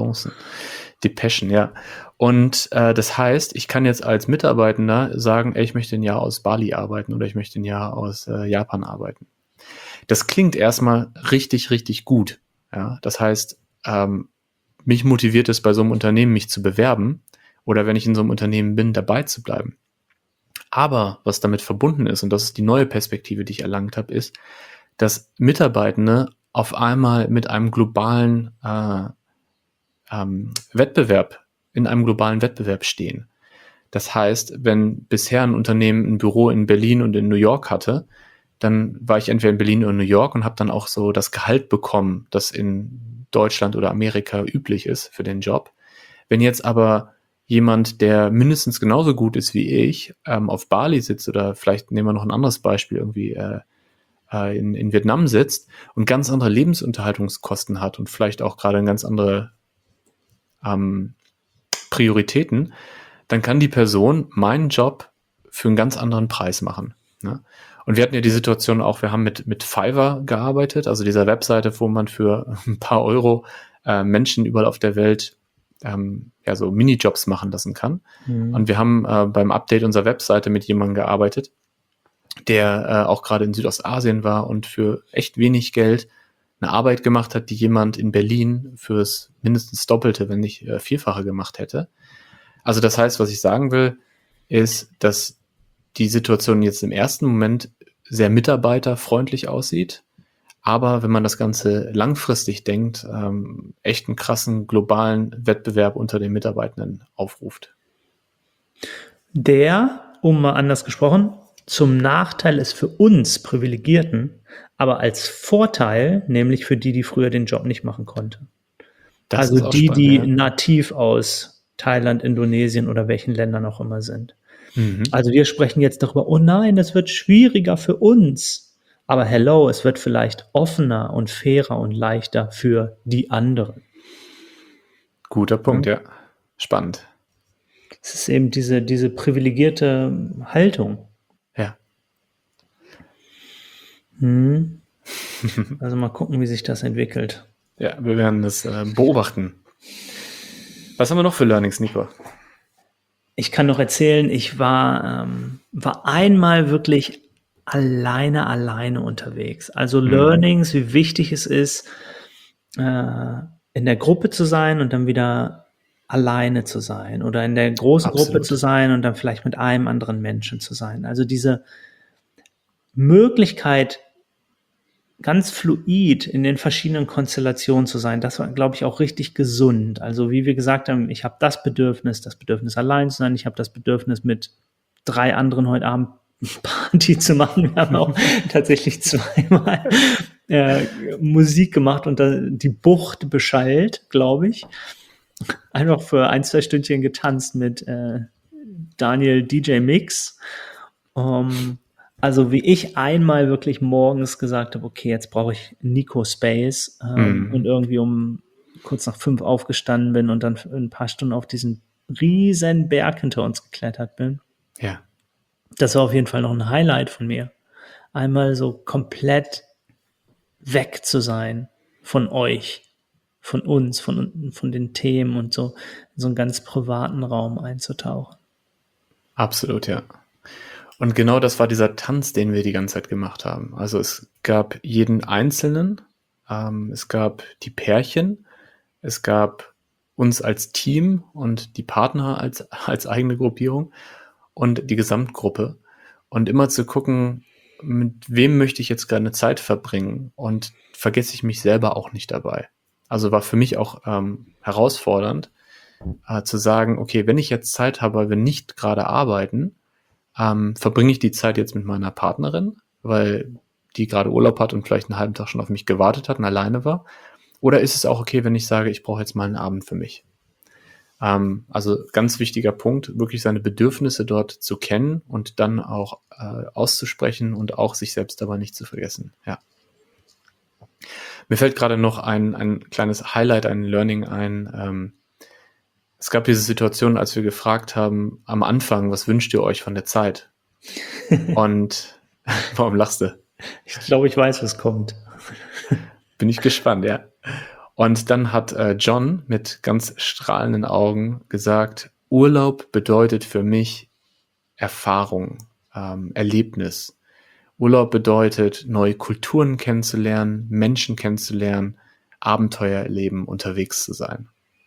ja. Und das heißt, ich kann jetzt als Mitarbeitender sagen, ich möchte ein Jahr aus Bali arbeiten oder ich möchte ein Jahr aus Japan arbeiten. Das klingt erstmal richtig, richtig gut. Ja? Das heißt, mich motiviert es bei so einem Unternehmen, mich zu bewerben oder wenn ich in so einem Unternehmen bin, dabei zu bleiben. Aber was damit verbunden ist, und das ist die neue Perspektive, die ich erlangt habe, ist, dass Mitarbeitende auf einmal mit einem globalen Wettbewerb, in einem globalen Wettbewerb stehen. Das heißt, wenn bisher ein Unternehmen ein Büro in Berlin und in New York hatte, dann war ich entweder in Berlin oder New York und habe dann auch so das Gehalt bekommen, das in Deutschland oder Amerika üblich ist für den Job. Wenn jetzt aber jemand, der mindestens genauso gut ist wie ich, auf Bali sitzt oder vielleicht nehmen wir noch ein anderes Beispiel, irgendwie in Vietnam sitzt und ganz andere Lebensunterhaltungskosten hat und vielleicht auch gerade ganz andere Prioritäten, dann kann die Person meinen Job für einen ganz anderen Preis machen. Ne? Und wir hatten ja die Situation auch, wir haben mit Fiverr gearbeitet, also dieser Webseite, wo man für ein paar Euro Menschen überall auf der Welt so Minijobs machen lassen kann. Und wir haben beim Update unserer Webseite mit jemandem gearbeitet, der auch gerade in Südostasien war und für echt wenig Geld eine Arbeit gemacht hat, die jemand in Berlin fürs mindestens Doppelte, wenn nicht Vierfache gemacht hätte. Also das heißt, was ich sagen will, ist, dass die Situation jetzt im ersten Moment sehr mitarbeiterfreundlich aussieht, aber wenn man das Ganze langfristig denkt, echt einen krassen globalen Wettbewerb unter den Mitarbeitenden aufruft. Der, mal anders gesprochen, zum Nachteil ist für uns Privilegierten, aber als Vorteil, nämlich für die früher den Job nicht machen konnten. Das also die nativ aus Thailand, Indonesien oder welchen Ländern auch immer sind. Also wir sprechen jetzt darüber, oh nein, das wird schwieriger für uns. Aber hello, es wird vielleicht offener und fairer und leichter für die anderen. Guter Punkt, ja. Spannend. Es ist eben diese privilegierte Haltung. Ja. Also mal gucken, wie sich das entwickelt. Ja, wir werden das beobachten. Was haben wir noch für Learnings, Nico? Ich kann noch erzählen, ich war einmal wirklich alleine unterwegs. Also Learnings, wie wichtig es ist, in der Gruppe zu sein und dann wieder alleine zu sein oder in der großen Gruppe zu sein und dann vielleicht mit einem anderen Menschen zu sein. Also diese Möglichkeit, ganz fluid in den verschiedenen Konstellationen zu sein, das war, glaube ich, auch richtig gesund. Also wie wir gesagt haben, ich habe das Bedürfnis allein zu sein, ich habe das Bedürfnis, mit 3 anderen heute Abend Party zu machen. Wir haben auch tatsächlich zweimal Musik gemacht und die Bucht beschallt, glaube ich. Einfach für 1-2 Stündchen getanzt mit Daniel DJ Mix. Also wie ich einmal wirklich morgens gesagt habe, okay, jetzt brauche ich Nico Space und irgendwie um kurz nach 5 aufgestanden bin und dann für ein paar Stunden auf diesen riesen Berg hinter uns geklettert bin. Ja. Das war auf jeden Fall noch ein Highlight von mir. Einmal so komplett weg zu sein von euch, von uns, von den Themen und so in so einen ganz privaten Raum einzutauchen. Absolut, ja. Und genau das war dieser Tanz, den wir die ganze Zeit gemacht haben. Also es gab jeden Einzelnen, es gab die Pärchen, es gab uns als Team und die Partner als eigene Gruppierung und die Gesamtgruppe. Und immer zu gucken, mit wem möchte ich jetzt gerade eine Zeit verbringen und vergesse ich mich selber auch nicht dabei. Also war für mich auch herausfordernd, zu sagen, okay, wenn ich jetzt Zeit habe, weil wir nicht gerade arbeiten, verbringe ich die Zeit jetzt mit meiner Partnerin, weil die gerade Urlaub hat und vielleicht einen halben Tag schon auf mich gewartet hat und alleine war? Oder ist es auch okay, wenn ich sage, ich brauche jetzt mal einen Abend für mich? Also ganz wichtiger Punkt, wirklich seine Bedürfnisse dort zu kennen und dann auch auszusprechen und auch sich selbst dabei nicht zu vergessen. Ja. Mir fällt gerade noch ein kleines Highlight, ein Learning ein. Es gab diese Situation, als wir gefragt haben, am Anfang, was wünscht ihr euch von der Zeit? Und warum lachst du? Ich glaube, ich weiß, was kommt. Bin ich gespannt, ja. Und dann hat John mit ganz strahlenden Augen gesagt, Urlaub bedeutet für mich Erfahrung, Erlebnis. Urlaub bedeutet, neue Kulturen kennenzulernen, Menschen kennenzulernen, Abenteuer erleben, unterwegs zu sein.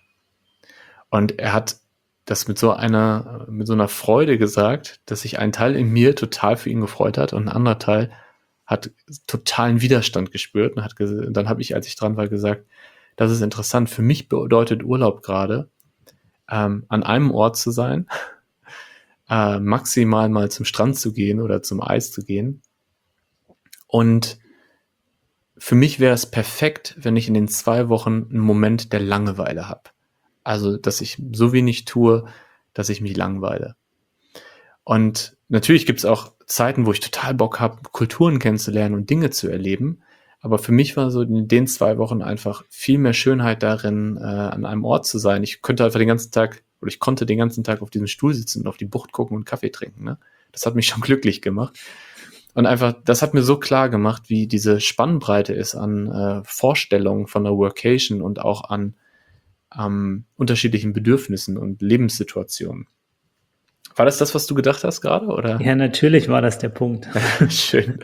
Und er hat das mit so einer Freude gesagt, dass sich ein Teil in mir total für ihn gefreut hat und ein anderer Teil hat totalen Widerstand gespürt und dann habe ich, als ich dran war, gesagt, das ist interessant. Für mich bedeutet Urlaub gerade, an einem Ort zu sein, maximal mal zum Strand zu gehen oder zum Eis zu gehen. Und für mich wäre es perfekt, wenn ich in den 2 Wochen einen Moment der Langeweile habe. Also, dass ich so wenig tue, dass ich mich langweile. Und natürlich gibt es auch Zeiten, wo ich total Bock habe, Kulturen kennenzulernen und Dinge zu erleben. Aber für mich war so in den 2 Wochen einfach viel mehr Schönheit darin, an einem Ort zu sein. Ich konnte den ganzen Tag auf diesem Stuhl sitzen und auf die Bucht gucken und Kaffee trinken. Ne? Das hat mich schon glücklich gemacht. Und einfach, das hat mir so klar gemacht, wie diese Spannbreite ist an Vorstellungen von der Workation und auch an unterschiedlichen Bedürfnissen und Lebenssituationen. War das, was du gedacht hast gerade, oder? Ja, natürlich war das der Punkt. Schön.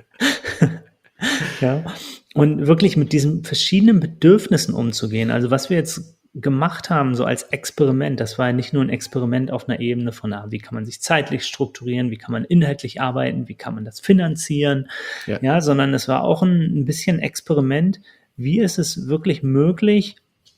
Ja. Und wirklich mit diesen verschiedenen Bedürfnissen umzugehen. Also was wir jetzt gemacht haben, so als Experiment, das war ja nicht nur ein Experiment auf einer Ebene von, wie kann man sich zeitlich strukturieren, wie kann man inhaltlich arbeiten, wie kann man das finanzieren, ja, sondern es war auch ein bisschen Experiment, wie ist es wirklich möglich,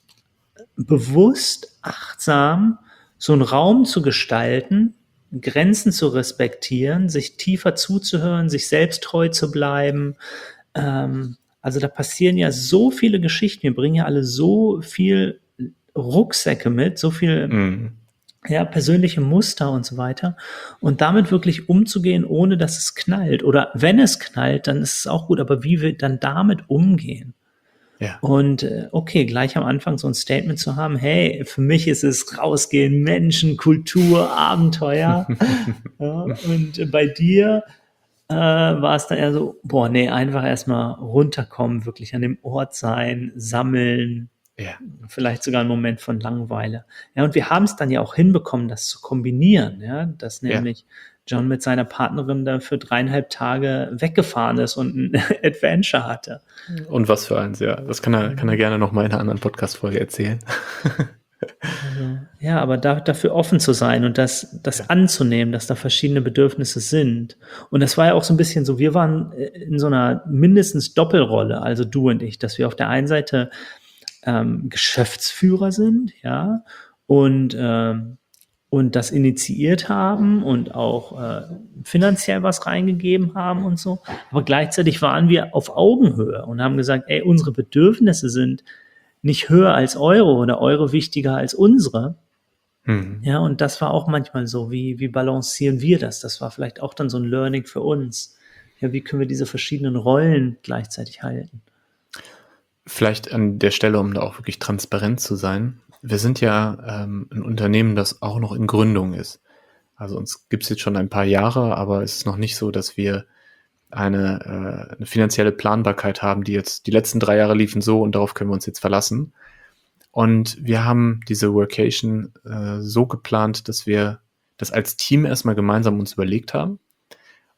bewusst, achtsam so einen Raum zu gestalten, Grenzen zu respektieren, sich tiefer zuzuhören, sich selbst treu zu bleiben. Also da passieren ja so viele Geschichten. Wir bringen ja alle so viel Rucksäcke mit, so viel persönliche Muster und so weiter. Und damit wirklich umzugehen, ohne dass es knallt. Oder wenn es knallt, dann ist es auch gut. Aber wie wir dann damit umgehen. Ja. Und okay, gleich am Anfang so ein Statement zu haben, hey, für mich ist es rausgehen, Menschen, Kultur, Abenteuer. Ja, und bei dir war es dann eher so, einfach erstmal runterkommen, wirklich an dem Ort sein, sammeln, vielleicht sogar einen Moment von Langeweile. Ja, und wir haben es dann ja auch hinbekommen, das zu kombinieren, ja, dass nämlich John mit seiner Partnerin da für 3,5 Tage weggefahren ist und ein Adventure hatte. Und was für eins, ja. Das kann er gerne noch mal in einer anderen Podcast-Folge erzählen. Also, ja, aber dafür offen zu sein und das anzunehmen, dass da verschiedene Bedürfnisse sind. Und das war ja auch so ein bisschen so, wir waren in so einer mindestens Doppelrolle, also du und ich, dass wir auf der einen Seite Geschäftsführer sind, ja, und das initiiert haben und auch finanziell was reingegeben haben und so. Aber gleichzeitig waren wir auf Augenhöhe und haben gesagt, ey, unsere Bedürfnisse sind nicht höher als eure oder eure wichtiger als unsere. Ja, und das war auch manchmal so, wie balancieren wir das? Das war vielleicht auch dann so ein Learning für uns. Ja, wie können wir diese verschiedenen Rollen gleichzeitig halten? Vielleicht an der Stelle, um da auch wirklich transparent zu sein. Wir sind ja ein Unternehmen, das auch noch in Gründung ist. Also uns gibt es jetzt schon ein paar Jahre, aber es ist noch nicht so, dass wir eine finanzielle Planbarkeit haben, die letzten 3 Jahre liefen so und darauf können wir uns jetzt verlassen. Und wir haben diese Workation so geplant, dass wir das als Team erstmal gemeinsam uns überlegt haben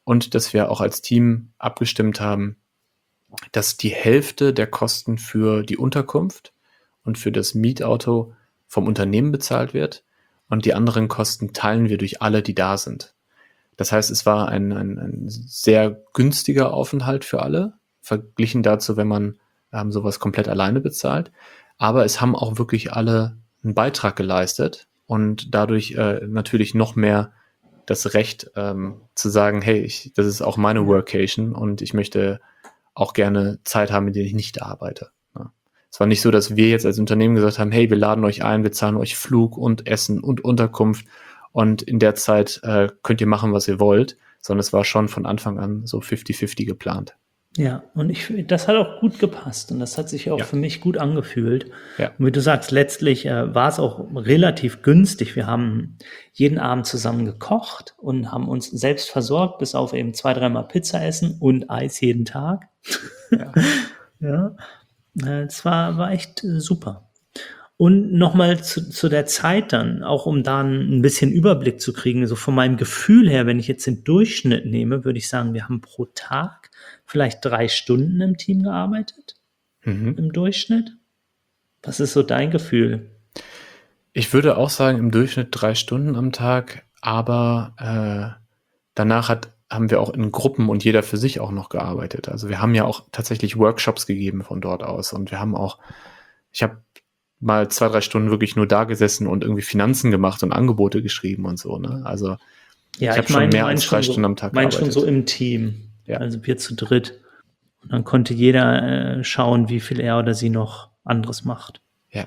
und dass wir auch als Team abgestimmt haben, dass die Hälfte der Kosten für die Unterkunft und für das Mietauto vom Unternehmen bezahlt wird und die anderen Kosten teilen wir durch alle, die da sind. Das heißt, es war ein sehr günstiger Aufenthalt für alle, verglichen dazu, wenn man sowas komplett alleine bezahlt. Aber es haben auch wirklich alle einen Beitrag geleistet und dadurch natürlich noch mehr das Recht zu sagen, hey, das ist auch meine Workation und ich möchte auch gerne Zeit haben, in der ich nicht arbeite. Ja. Es war nicht so, dass wir jetzt als Unternehmen gesagt haben, hey, wir laden euch ein, wir zahlen euch Flug und Essen und Unterkunft und in der Zeit könnt ihr machen, was ihr wollt, sondern es war schon von Anfang an so 50-50 geplant. Ja, und das hat auch gut gepasst und das hat sich auch für mich gut angefühlt. Ja. Und wie du sagst, letztlich war es auch relativ günstig. Wir haben jeden Abend zusammen gekocht und haben uns selbst versorgt, bis auf eben 2-3 Mal Pizza essen und Eis jeden Tag. Ja. Ja, es war echt super. Und nochmal zu der Zeit dann, auch um da ein bisschen Überblick zu kriegen, so von meinem Gefühl her, wenn ich jetzt den Durchschnitt nehme, würde ich sagen, wir haben pro Tag vielleicht 3 Stunden im Team gearbeitet, im Durchschnitt. Was ist so dein Gefühl? Ich würde auch sagen, im Durchschnitt 3 Stunden am Tag, aber danach haben wir auch in Gruppen und jeder für sich auch noch gearbeitet. Also wir haben ja auch tatsächlich Workshops gegeben von dort aus und ich habe mal 2-3 Stunden wirklich nur da gesessen und irgendwie Finanzen gemacht und Angebote geschrieben und so, ne? Also Ja, ich habe schon mehr als 3 Stunden am Tag gearbeitet. Schon so im Team, ja. Also wir zu dritt. Und dann konnte jeder schauen, wie viel er oder sie noch anderes macht. Ja,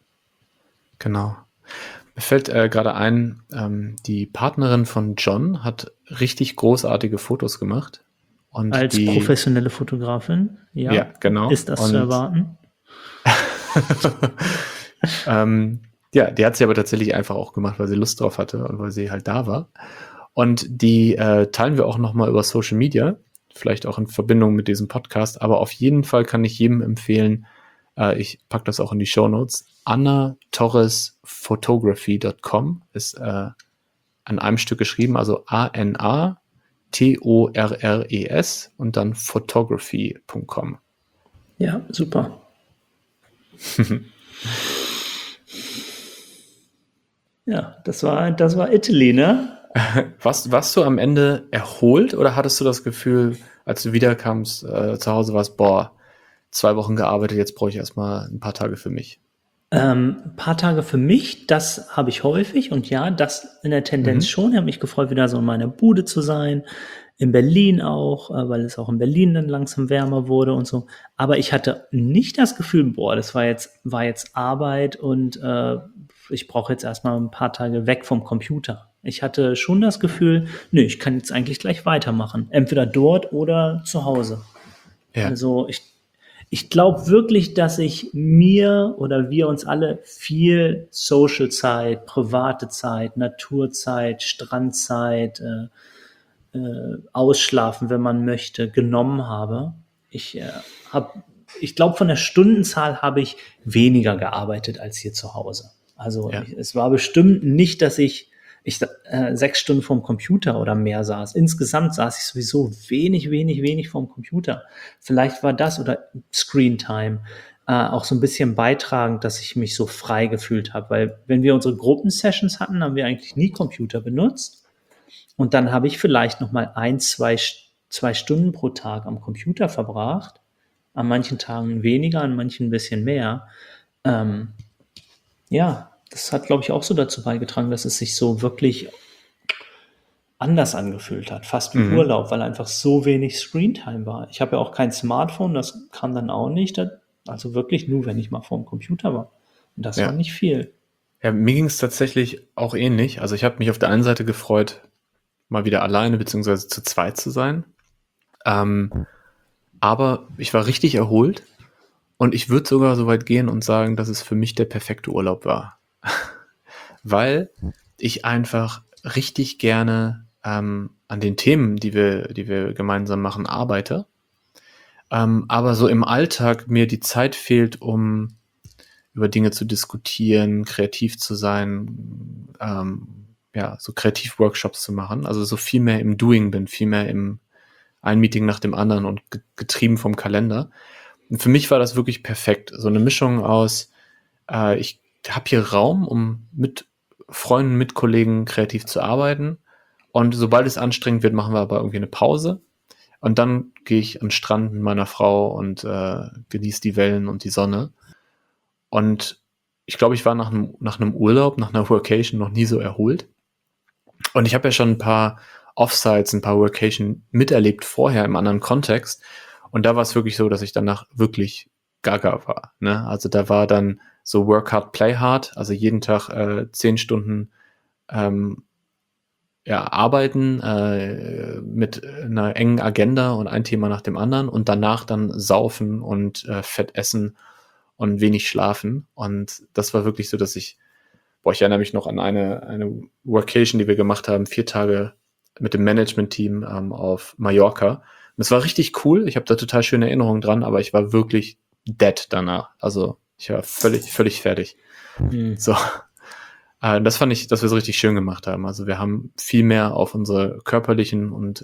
genau. Mir fällt gerade ein, die Partnerin von John hat richtig großartige Fotos gemacht. Und als professionelle Fotografin, ja, genau. Ist das zu erwarten? Ja, die hat sie aber tatsächlich einfach auch gemacht, weil sie Lust drauf hatte und weil sie halt da war. Und die teilen wir auch nochmal über Social Media, vielleicht auch in Verbindung mit diesem Podcast, aber auf jeden Fall kann ich jedem empfehlen, ich packe das auch in die Shownotes, anatorresphotography.com ist an einem Stück geschrieben, also ANATORRES und dann photography.com. Ja, super. Ja, das war Italy, ne? Warst du am Ende erholt oder hattest du das Gefühl, als du wiederkamst, zu Hause warst, 2 Wochen gearbeitet, jetzt brauche ich erstmal ein paar Tage für mich? Ein paar Tage für mich, das habe ich häufig und ja, das in der Tendenz schon. Ich habe mich gefreut, wieder so in meiner Bude zu sein. In Berlin auch, weil es auch in Berlin dann langsam wärmer wurde und so. Aber ich hatte nicht das Gefühl, das war jetzt Arbeit und ich brauche jetzt erstmal ein paar Tage weg vom Computer. Ich hatte schon das Gefühl, ich kann jetzt eigentlich gleich weitermachen. Entweder dort oder zu Hause. Ja. Also ich glaube wirklich, dass ich mir oder wir uns alle viel Social-Zeit, private Zeit, Naturzeit, Strandzeit, ausschlafen, wenn man möchte, genommen habe. Ich glaube, von der Stundenzahl habe ich weniger gearbeitet als hier zu Hause. Also es war bestimmt nicht, dass ich 6 Stunden vorm Computer oder mehr saß. Insgesamt saß ich sowieso wenig vorm Computer. Vielleicht war das oder Screentime auch so ein bisschen beitragend, dass ich mich so frei gefühlt habe. Weil wenn wir unsere Gruppensessions hatten, haben wir eigentlich nie Computer benutzt. Und dann habe ich vielleicht noch mal 2 Stunden pro Tag am Computer verbracht. An manchen Tagen weniger, an manchen ein bisschen mehr. Das hat, glaube ich, auch so dazu beigetragen, dass es sich so wirklich anders angefühlt hat. Fast wie Urlaub, weil einfach so wenig Screentime war. Ich habe ja auch kein Smartphone, das kam dann auch nicht. Also wirklich nur, wenn ich mal vor dem Computer war. Und das war nicht viel. Ja, mir ging es tatsächlich auch ähnlich. Also ich habe mich auf der einen Seite gefreut, mal wieder alleine beziehungsweise zu zweit zu sein. Aber ich war richtig erholt und ich würde sogar so weit gehen und sagen, dass es für mich der perfekte Urlaub war. Weil ich einfach richtig gerne an den Themen, die wir gemeinsam machen, arbeite. Aber so im Alltag mir die Zeit fehlt, um über Dinge zu diskutieren, kreativ zu sein, so Kreativworkshops zu machen, also so viel mehr im Doing bin, viel mehr im ein Meeting nach dem anderen und getrieben vom Kalender. Und für mich war das wirklich perfekt. So eine Mischung aus, ich habe hier Raum, um mit Freunden, mit Kollegen kreativ zu arbeiten. Und sobald es anstrengend wird, machen wir aber irgendwie eine Pause. Und dann gehe ich an den Strand mit meiner Frau und genieße die Wellen und die Sonne. Und ich glaube, ich war nach einem Urlaub, nach einer Workation noch nie so erholt. Und ich habe ja schon ein paar Offsites, ein paar Workation miterlebt vorher im anderen Kontext. Und da war es wirklich so, dass ich danach wirklich gaga war. Ne? Also da war dann so Work hard, play hard. Also jeden Tag 10 Stunden arbeiten mit einer engen Agenda und ein Thema nach dem anderen und danach dann saufen und fett essen und wenig schlafen. Und das war wirklich so, dass ich erinnere mich noch an eine Workation, die wir gemacht haben, 4 Tage mit dem Management-Team auf Mallorca. Und es war richtig cool. Ich habe da total schöne Erinnerungen dran, aber ich war wirklich dead danach. Also ich war völlig fertig. So. Das fand ich, dass wir es richtig schön gemacht haben. Also wir haben viel mehr auf unsere körperlichen und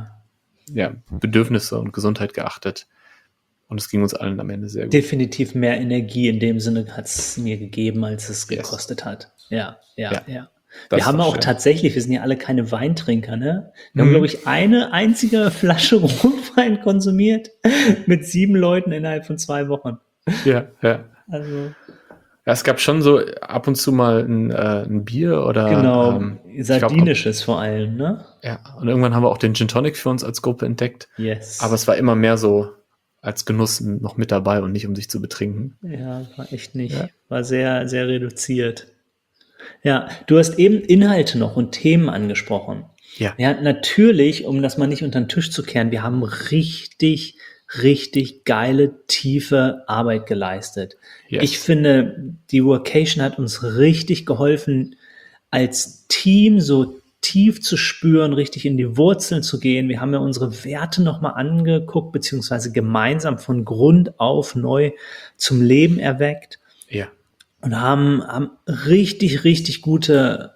Bedürfnisse und Gesundheit geachtet. Und es ging uns allen am Ende sehr gut. Definitiv mehr Energie in dem Sinne hat es mir gegeben, als es gekostet hat. Ja. Wir haben auch tatsächlich, wir sind ja alle keine Weintrinker, ne? Wir haben, glaube ich, eine einzige Flasche Rotwein konsumiert mit 7 Leuten innerhalb von 2 Wochen. Ja. Also. Ja, es gab schon so ab und zu mal ein Bier oder sardinisches vor allem, ne? Ja, und irgendwann haben wir auch den Gin Tonic für uns als Gruppe entdeckt. Yes. Aber es war immer mehr so als Genuss noch mit dabei und nicht um sich zu betrinken. Ja, war echt nicht. Ja. War sehr, sehr reduziert. Ja, du hast eben Inhalte noch und Themen angesprochen. Ja. Ja, natürlich, um das mal nicht unter den Tisch zu kehren, wir haben richtig geile, tiefe Arbeit geleistet. Yes. Ich finde, die Workation hat uns richtig geholfen, als Team so tief zu spüren, richtig in die Wurzeln zu gehen. Wir haben ja unsere Werte nochmal angeguckt, beziehungsweise gemeinsam von Grund auf neu zum Leben erweckt. Ja. Und haben richtig gute,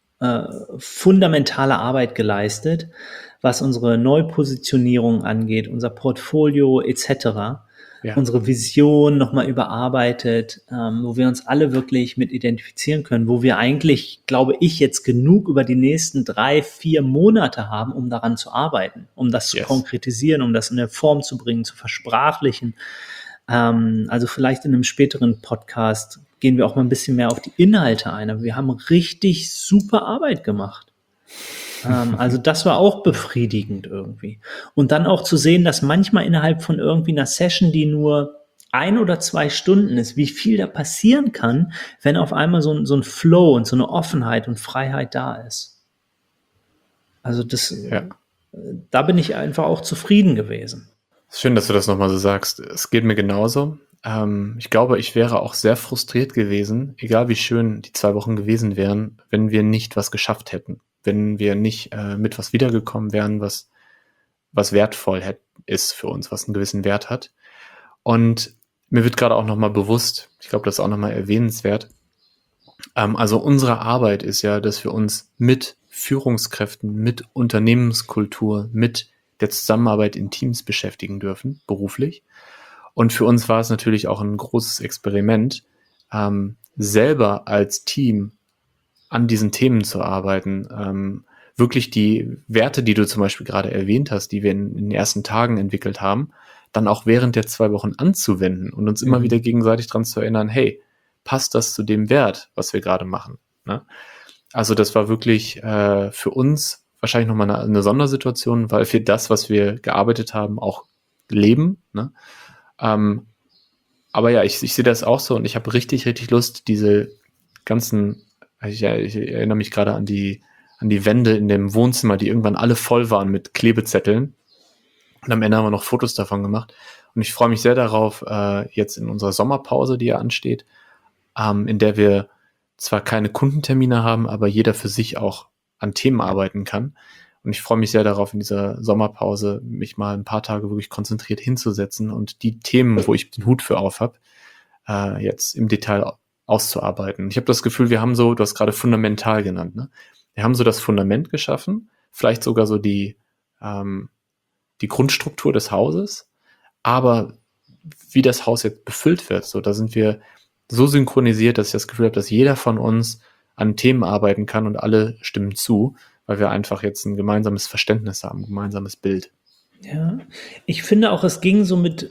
fundamentale Arbeit geleistet, was unsere Neupositionierung angeht, unser Portfolio etc., unsere Vision nochmal überarbeitet, wo wir uns alle wirklich mit identifizieren können, wo wir eigentlich, glaube ich, jetzt genug über die nächsten 3-4 Monate haben, um daran zu arbeiten, um das zu konkretisieren, um das in eine Form zu bringen, zu versprachlichen. Also vielleicht in einem späteren Podcast gehen wir auch mal ein bisschen mehr auf die Inhalte ein, aber wir haben richtig super Arbeit gemacht. Also das war auch befriedigend irgendwie. Und dann auch zu sehen, dass manchmal innerhalb von irgendwie einer Session, die nur 1 oder 2 Stunden ist, wie viel da passieren kann, wenn auf einmal so ein Flow und so eine Offenheit und Freiheit da ist. Also da bin ich einfach auch zufrieden gewesen. Schön, dass du das nochmal so sagst. Es geht mir genauso. Ich glaube, ich wäre auch sehr frustriert gewesen, egal wie schön die 2 Wochen gewesen wären, wenn wir nicht was geschafft hätten. Wenn wir nicht mit was wiedergekommen wären, was wertvoll ist für uns, was einen gewissen Wert hat. Und mir wird gerade auch nochmal bewusst, ich glaube, das ist auch nochmal erwähnenswert, also unsere Arbeit ist ja, dass wir uns mit Führungskräften, mit Unternehmenskultur, mit der Zusammenarbeit in Teams beschäftigen dürfen, beruflich. Und für uns war es natürlich auch ein großes Experiment, selber als Team an diesen Themen zu arbeiten, wirklich die Werte, die du zum Beispiel gerade erwähnt hast, die wir in den ersten Tagen entwickelt haben, dann auch während der 2 Wochen anzuwenden und uns immer wieder gegenseitig daran zu erinnern, hey, passt das zu dem Wert, was wir gerade machen? Ne? Also das war wirklich für uns wahrscheinlich nochmal eine Sondersituation, weil wir das, was wir gearbeitet haben, auch leben. Ne? Aber ja, ich sehe das auch so und ich habe richtig Lust, diese ganzen, ich erinnere mich gerade an die Wände in dem Wohnzimmer, die irgendwann alle voll waren mit Klebezetteln. Und am Ende haben wir noch Fotos davon gemacht. Und ich freue mich sehr darauf, jetzt in unserer Sommerpause, die ja ansteht, in der wir zwar keine Kundentermine haben, aber jeder für sich auch an Themen arbeiten kann. Und ich freue mich sehr darauf, in dieser Sommerpause mich mal ein paar Tage wirklich konzentriert hinzusetzen und die Themen, wo ich den Hut für auf habe, jetzt im Detail auszuarbeiten. Ich habe das Gefühl, wir haben so, du hast gerade fundamental genannt, ne? Wir haben so das Fundament geschaffen, vielleicht sogar so die Grundstruktur des Hauses, aber wie das Haus jetzt befüllt wird, so, da sind wir so synchronisiert, dass ich das Gefühl habe, dass jeder von uns an Themen arbeiten kann und alle stimmen zu, weil wir einfach jetzt ein gemeinsames Verständnis haben, ein gemeinsames Bild. Ja, ich finde auch, es ging so mit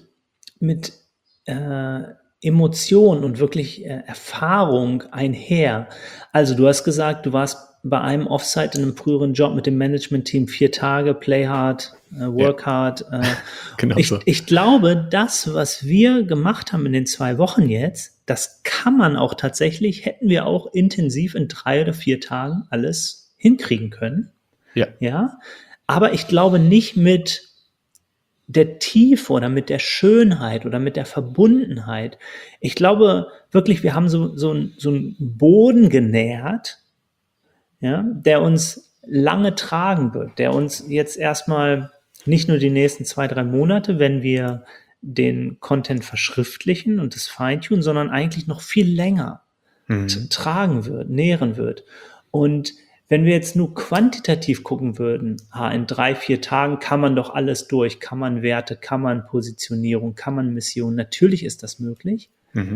Emotion und wirklich Erfahrung einher. Also du hast gesagt, du warst bei einem Offsite in einem früheren Job mit dem Management-Team 4 Tage, Play hard, work hard. Genau so. Ich glaube, das, was wir gemacht haben in den 2 Wochen jetzt, das kann man auch tatsächlich, hätten wir auch intensiv in 3 oder 4 Tagen alles hinkriegen können. Ja. Ja, aber ich glaube nicht mit der Tiefe oder mit der Schönheit oder mit der Verbundenheit. Ich glaube wirklich, wir haben so einen Boden genährt, ja, der uns lange tragen wird, der uns jetzt erstmal nicht nur die nächsten 2, 3 Monate, wenn wir den Content verschriftlichen und das Feintunen, sondern eigentlich noch viel länger tragen wird, nähren wird. Und wenn wir jetzt nur quantitativ gucken würden, in 3, 4 Tagen kann man doch alles durch, kann man Werte, kann man Positionierung, kann man Mission, natürlich ist das möglich.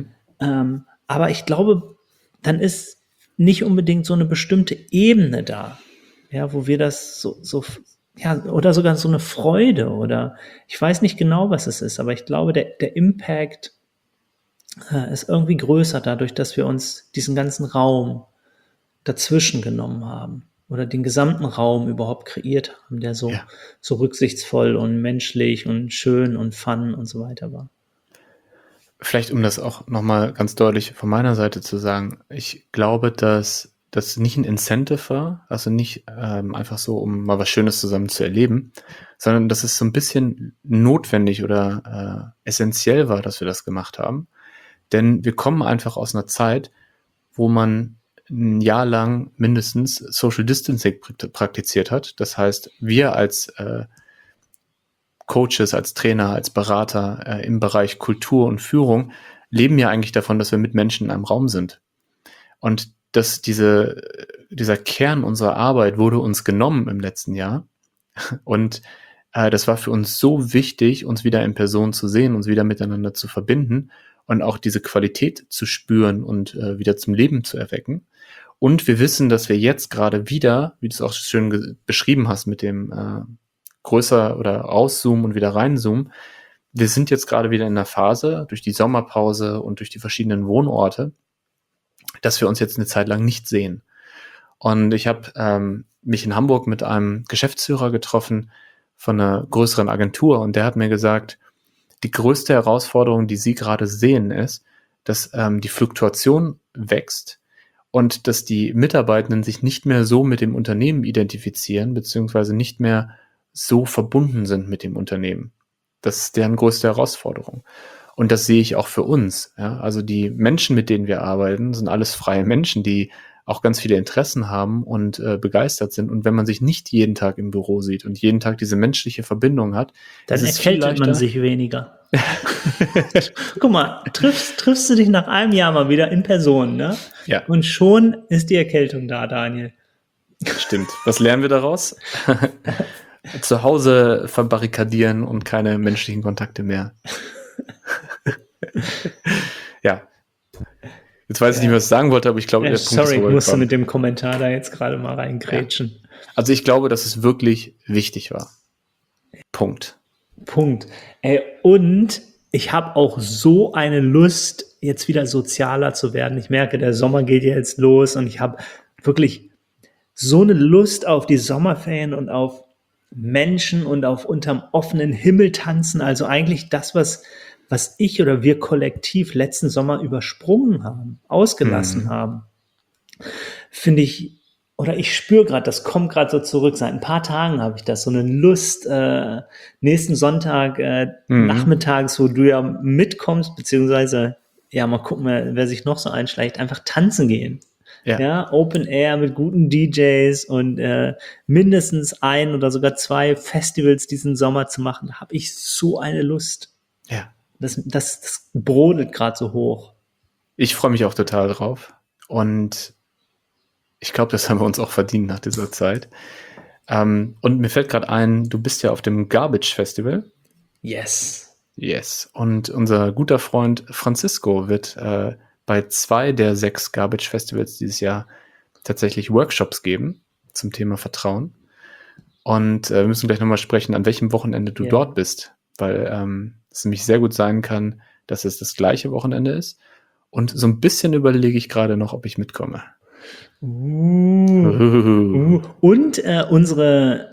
Aber ich glaube, dann ist nicht unbedingt so eine bestimmte Ebene da, ja, wo wir das so ja, oder sogar so eine Freude oder ich weiß nicht genau, was es ist, aber ich glaube, der Impact ist irgendwie größer dadurch, dass wir uns diesen ganzen Raum dazwischen genommen haben oder den gesamten Raum überhaupt kreiert haben, der so rücksichtsvoll und menschlich und schön und fun und so weiter war. Vielleicht, um das auch nochmal ganz deutlich von meiner Seite zu sagen, ich glaube, dass das nicht ein Incentive war, also nicht einfach so, um mal was Schönes zusammen zu erleben, sondern dass es so ein bisschen notwendig oder essentiell war, dass wir das gemacht haben. Denn wir kommen einfach aus einer Zeit, wo man ein Jahr lang mindestens Social Distancing praktiziert hat. Das heißt, wir als Coaches, als Trainer, als Berater im Bereich Kultur und Führung leben ja eigentlich davon, dass wir mit Menschen in einem Raum sind. Und dass dieser Kern unserer Arbeit wurde uns genommen im letzten Jahr. Und das war für uns so wichtig, uns wieder in Person zu sehen, uns wieder miteinander zu verbinden und auch diese Qualität zu spüren und wieder zum Leben zu erwecken. Und wir wissen, dass wir jetzt gerade wieder, wie du es auch schön beschrieben hast mit dem größer oder rauszoomen und wieder reinzoomen, wir sind jetzt gerade wieder in einer Phase, durch die Sommerpause und durch die verschiedenen Wohnorte, dass wir uns jetzt eine Zeit lang nicht sehen. Und ich habe mich in Hamburg mit einem Geschäftsführer getroffen von einer größeren Agentur und der hat mir gesagt, die größte Herausforderung, die sie gerade sehen, ist, dass die Fluktuation wächst und dass die Mitarbeitenden sich nicht mehr so mit dem Unternehmen identifizieren, beziehungsweise nicht mehr so verbunden sind mit dem Unternehmen. Das ist deren größte Herausforderung. Und das sehe ich auch für uns. Ja? Also die Menschen, mit denen wir arbeiten, sind alles freie Menschen, die auch ganz viele Interessen haben und begeistert sind. Und wenn man sich nicht jeden Tag im Büro sieht und jeden Tag diese menschliche Verbindung hat, dann erkältet man sich weniger. Guck mal, triffst du dich nach einem Jahr mal wieder in Person, ne? Ja. Und schon ist die Erkältung da, Daniel. Stimmt. Was lernen wir daraus? Zu Hause verbarrikadieren und keine menschlichen Kontakte mehr. Ja. Jetzt weiß ich nicht, was ich sagen wollte, aber ich glaube, der Punkt sorry, ist ich musste mit dem Kommentar da jetzt gerade mal reingrätschen. Ja. Also ich glaube, dass es wirklich wichtig war. Punkt. Und ich habe auch so eine Lust, jetzt wieder sozialer zu werden. Ich merke, der Sommer geht jetzt los und ich habe wirklich so eine Lust auf die Sommerferien und auf Menschen und auf unterm offenen Himmel tanzen. Also eigentlich das, was ich oder wir kollektiv letzten Sommer übersprungen haben, ausgelassen haben, finde ich, oder ich spüre gerade, das kommt gerade so zurück. Seit ein paar Tagen habe ich das, so eine Lust, nächsten Sonntag nachmittags, wo du ja mitkommst, beziehungsweise, ja, mal gucken, wer sich noch so einschleicht, einfach tanzen gehen. Ja, Open Air mit guten DJs und mindestens 1 oder sogar 2 Festivals diesen Sommer zu machen. Da habe ich so eine Lust. Ja. Das brodelt gerade so hoch. Ich freue mich auch total drauf. Und Ich glaube, das haben wir uns auch verdient nach dieser Zeit. Und mir fällt gerade ein, du bist ja auf dem Garbage Festival. Yes. Und unser guter Freund Francisco wird bei 2 der 6 Garbage Festivals dieses Jahr tatsächlich Workshops geben zum Thema Vertrauen. Und wir müssen gleich nochmal sprechen, an welchem Wochenende du dort bist. Weil es nämlich sehr gut sein kann, dass es das gleiche Wochenende ist. Und so ein bisschen überlege ich gerade noch, ob ich mitkomme. Und unsere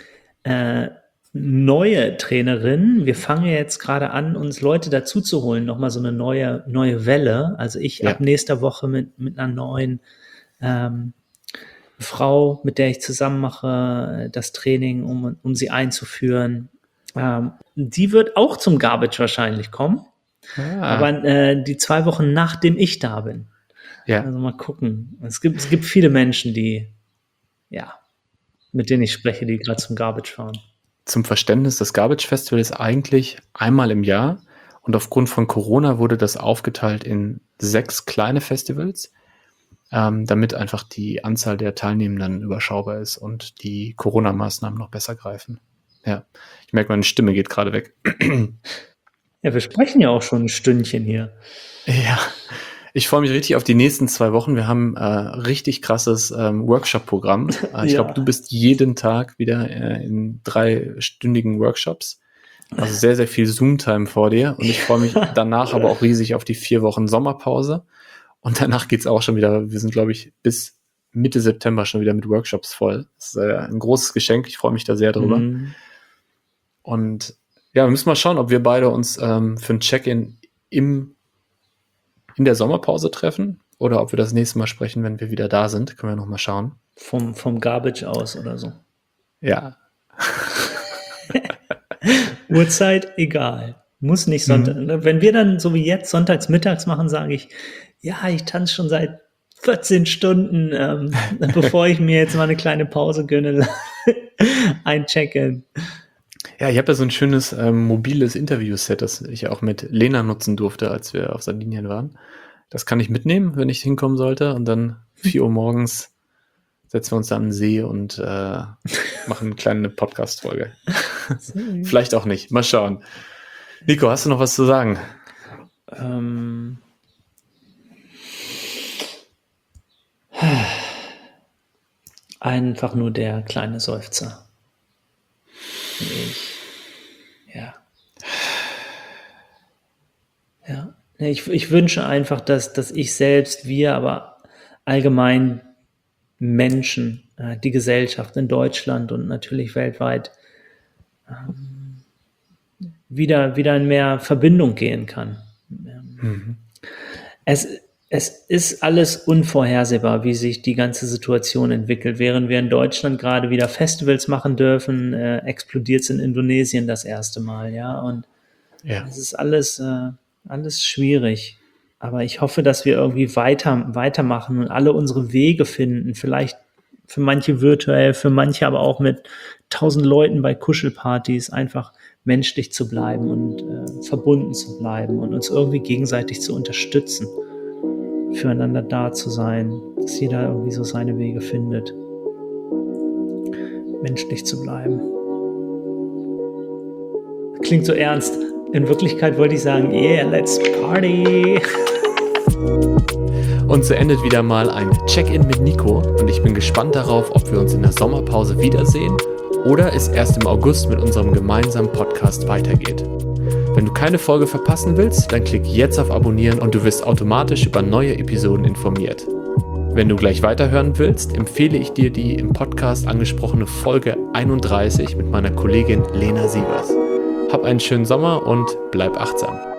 neue Trainerin, wir fangen jetzt gerade an, uns Leute dazu zu holen, nochmal so eine neue Welle. Also ich ab nächster Woche mit einer neuen Frau, mit der ich zusammen mache, das Training, um sie einzuführen. Die wird auch zum Garbage wahrscheinlich kommen. Aber die 2 Wochen nachdem ich da bin. Ja. Also mal gucken. Es gibt viele Menschen, mit denen ich spreche, die gerade zum Garbage fahren. Zum Verständnis, das Garbage Festival ist eigentlich einmal im Jahr und aufgrund von Corona wurde das aufgeteilt in 6 kleine Festivals, damit einfach die Anzahl der Teilnehmenden überschaubar ist und die Corona-Maßnahmen noch besser greifen. Ja, ich merke, meine Stimme geht gerade weg. Ja, wir sprechen ja auch schon ein Stündchen hier. Ja, ich freue mich richtig auf die nächsten 2 Wochen. Wir haben richtig krasses Workshop-Programm. Ich glaube, du bist jeden Tag wieder in 3-stündigen Workshops. Also sehr, sehr viel Zoom-Time vor dir. Und ich freue mich danach aber auch riesig auf die 4 Wochen Sommerpause. Und danach geht's auch schon wieder, wir sind, glaube ich, bis Mitte September schon wieder mit Workshops voll. Das ist ein großes Geschenk. Ich freue mich da sehr drüber. Und ja, wir müssen mal schauen, ob wir beide uns für ein Check-in in der Sommerpause treffen oder ob wir das nächste Mal sprechen, wenn wir wieder da sind. Können wir noch mal schauen. Vom Garbage aus oder so. Ja. Uhrzeit, egal. Muss nicht Sonntag. Wenn wir dann so wie jetzt sonntags mittags machen, sage ich, ja, ich tanze schon seit 14 Stunden, bevor ich mir jetzt mal eine kleine Pause gönne, ein Check-in. Ja, ich habe ja so ein schönes mobiles Interview-Set, das ich auch mit Lena nutzen durfte, als wir auf Sardinien waren. Das kann ich mitnehmen, wenn ich hinkommen sollte. Und dann 4 Uhr morgens setzen wir uns da an den See und machen eine kleine Podcast-Folge. Vielleicht auch nicht. Mal schauen. Nico, hast du noch was zu sagen? Einfach nur der kleine Seufzer. Ich wünsche einfach, dass ich selbst, wir, aber allgemein Menschen, die Gesellschaft in Deutschland und natürlich weltweit wieder in mehr Verbindung gehen kann. Es ist alles unvorhersehbar, wie sich die ganze Situation entwickelt. Während wir in Deutschland gerade wieder Festivals machen dürfen, explodiert es in Indonesien das erste Mal, ja. Und es ist alles schwierig. Aber ich hoffe, dass wir irgendwie weitermachen und alle unsere Wege finden. Vielleicht für manche virtuell, für manche aber auch mit 1000 Leuten bei Kuschelpartys, einfach menschlich zu bleiben und verbunden zu bleiben und uns irgendwie gegenseitig zu unterstützen, füreinander da zu sein, dass jeder irgendwie so seine Wege findet, menschlich zu bleiben. Klingt so ernst. In Wirklichkeit wollte ich sagen, yeah, let's party. Und so endet wieder mal ein Check-in mit Nico und ich bin gespannt darauf, ob wir uns in der Sommerpause wiedersehen oder es erst im August mit unserem gemeinsamen Podcast weitergeht. Wenn du keine Folge verpassen willst, dann klick jetzt auf Abonnieren und du wirst automatisch über neue Episoden informiert. Wenn du gleich weiterhören willst, empfehle ich dir die im Podcast angesprochene Folge 31 mit meiner Kollegin Lena Sievers. Hab einen schönen Sommer und bleib achtsam.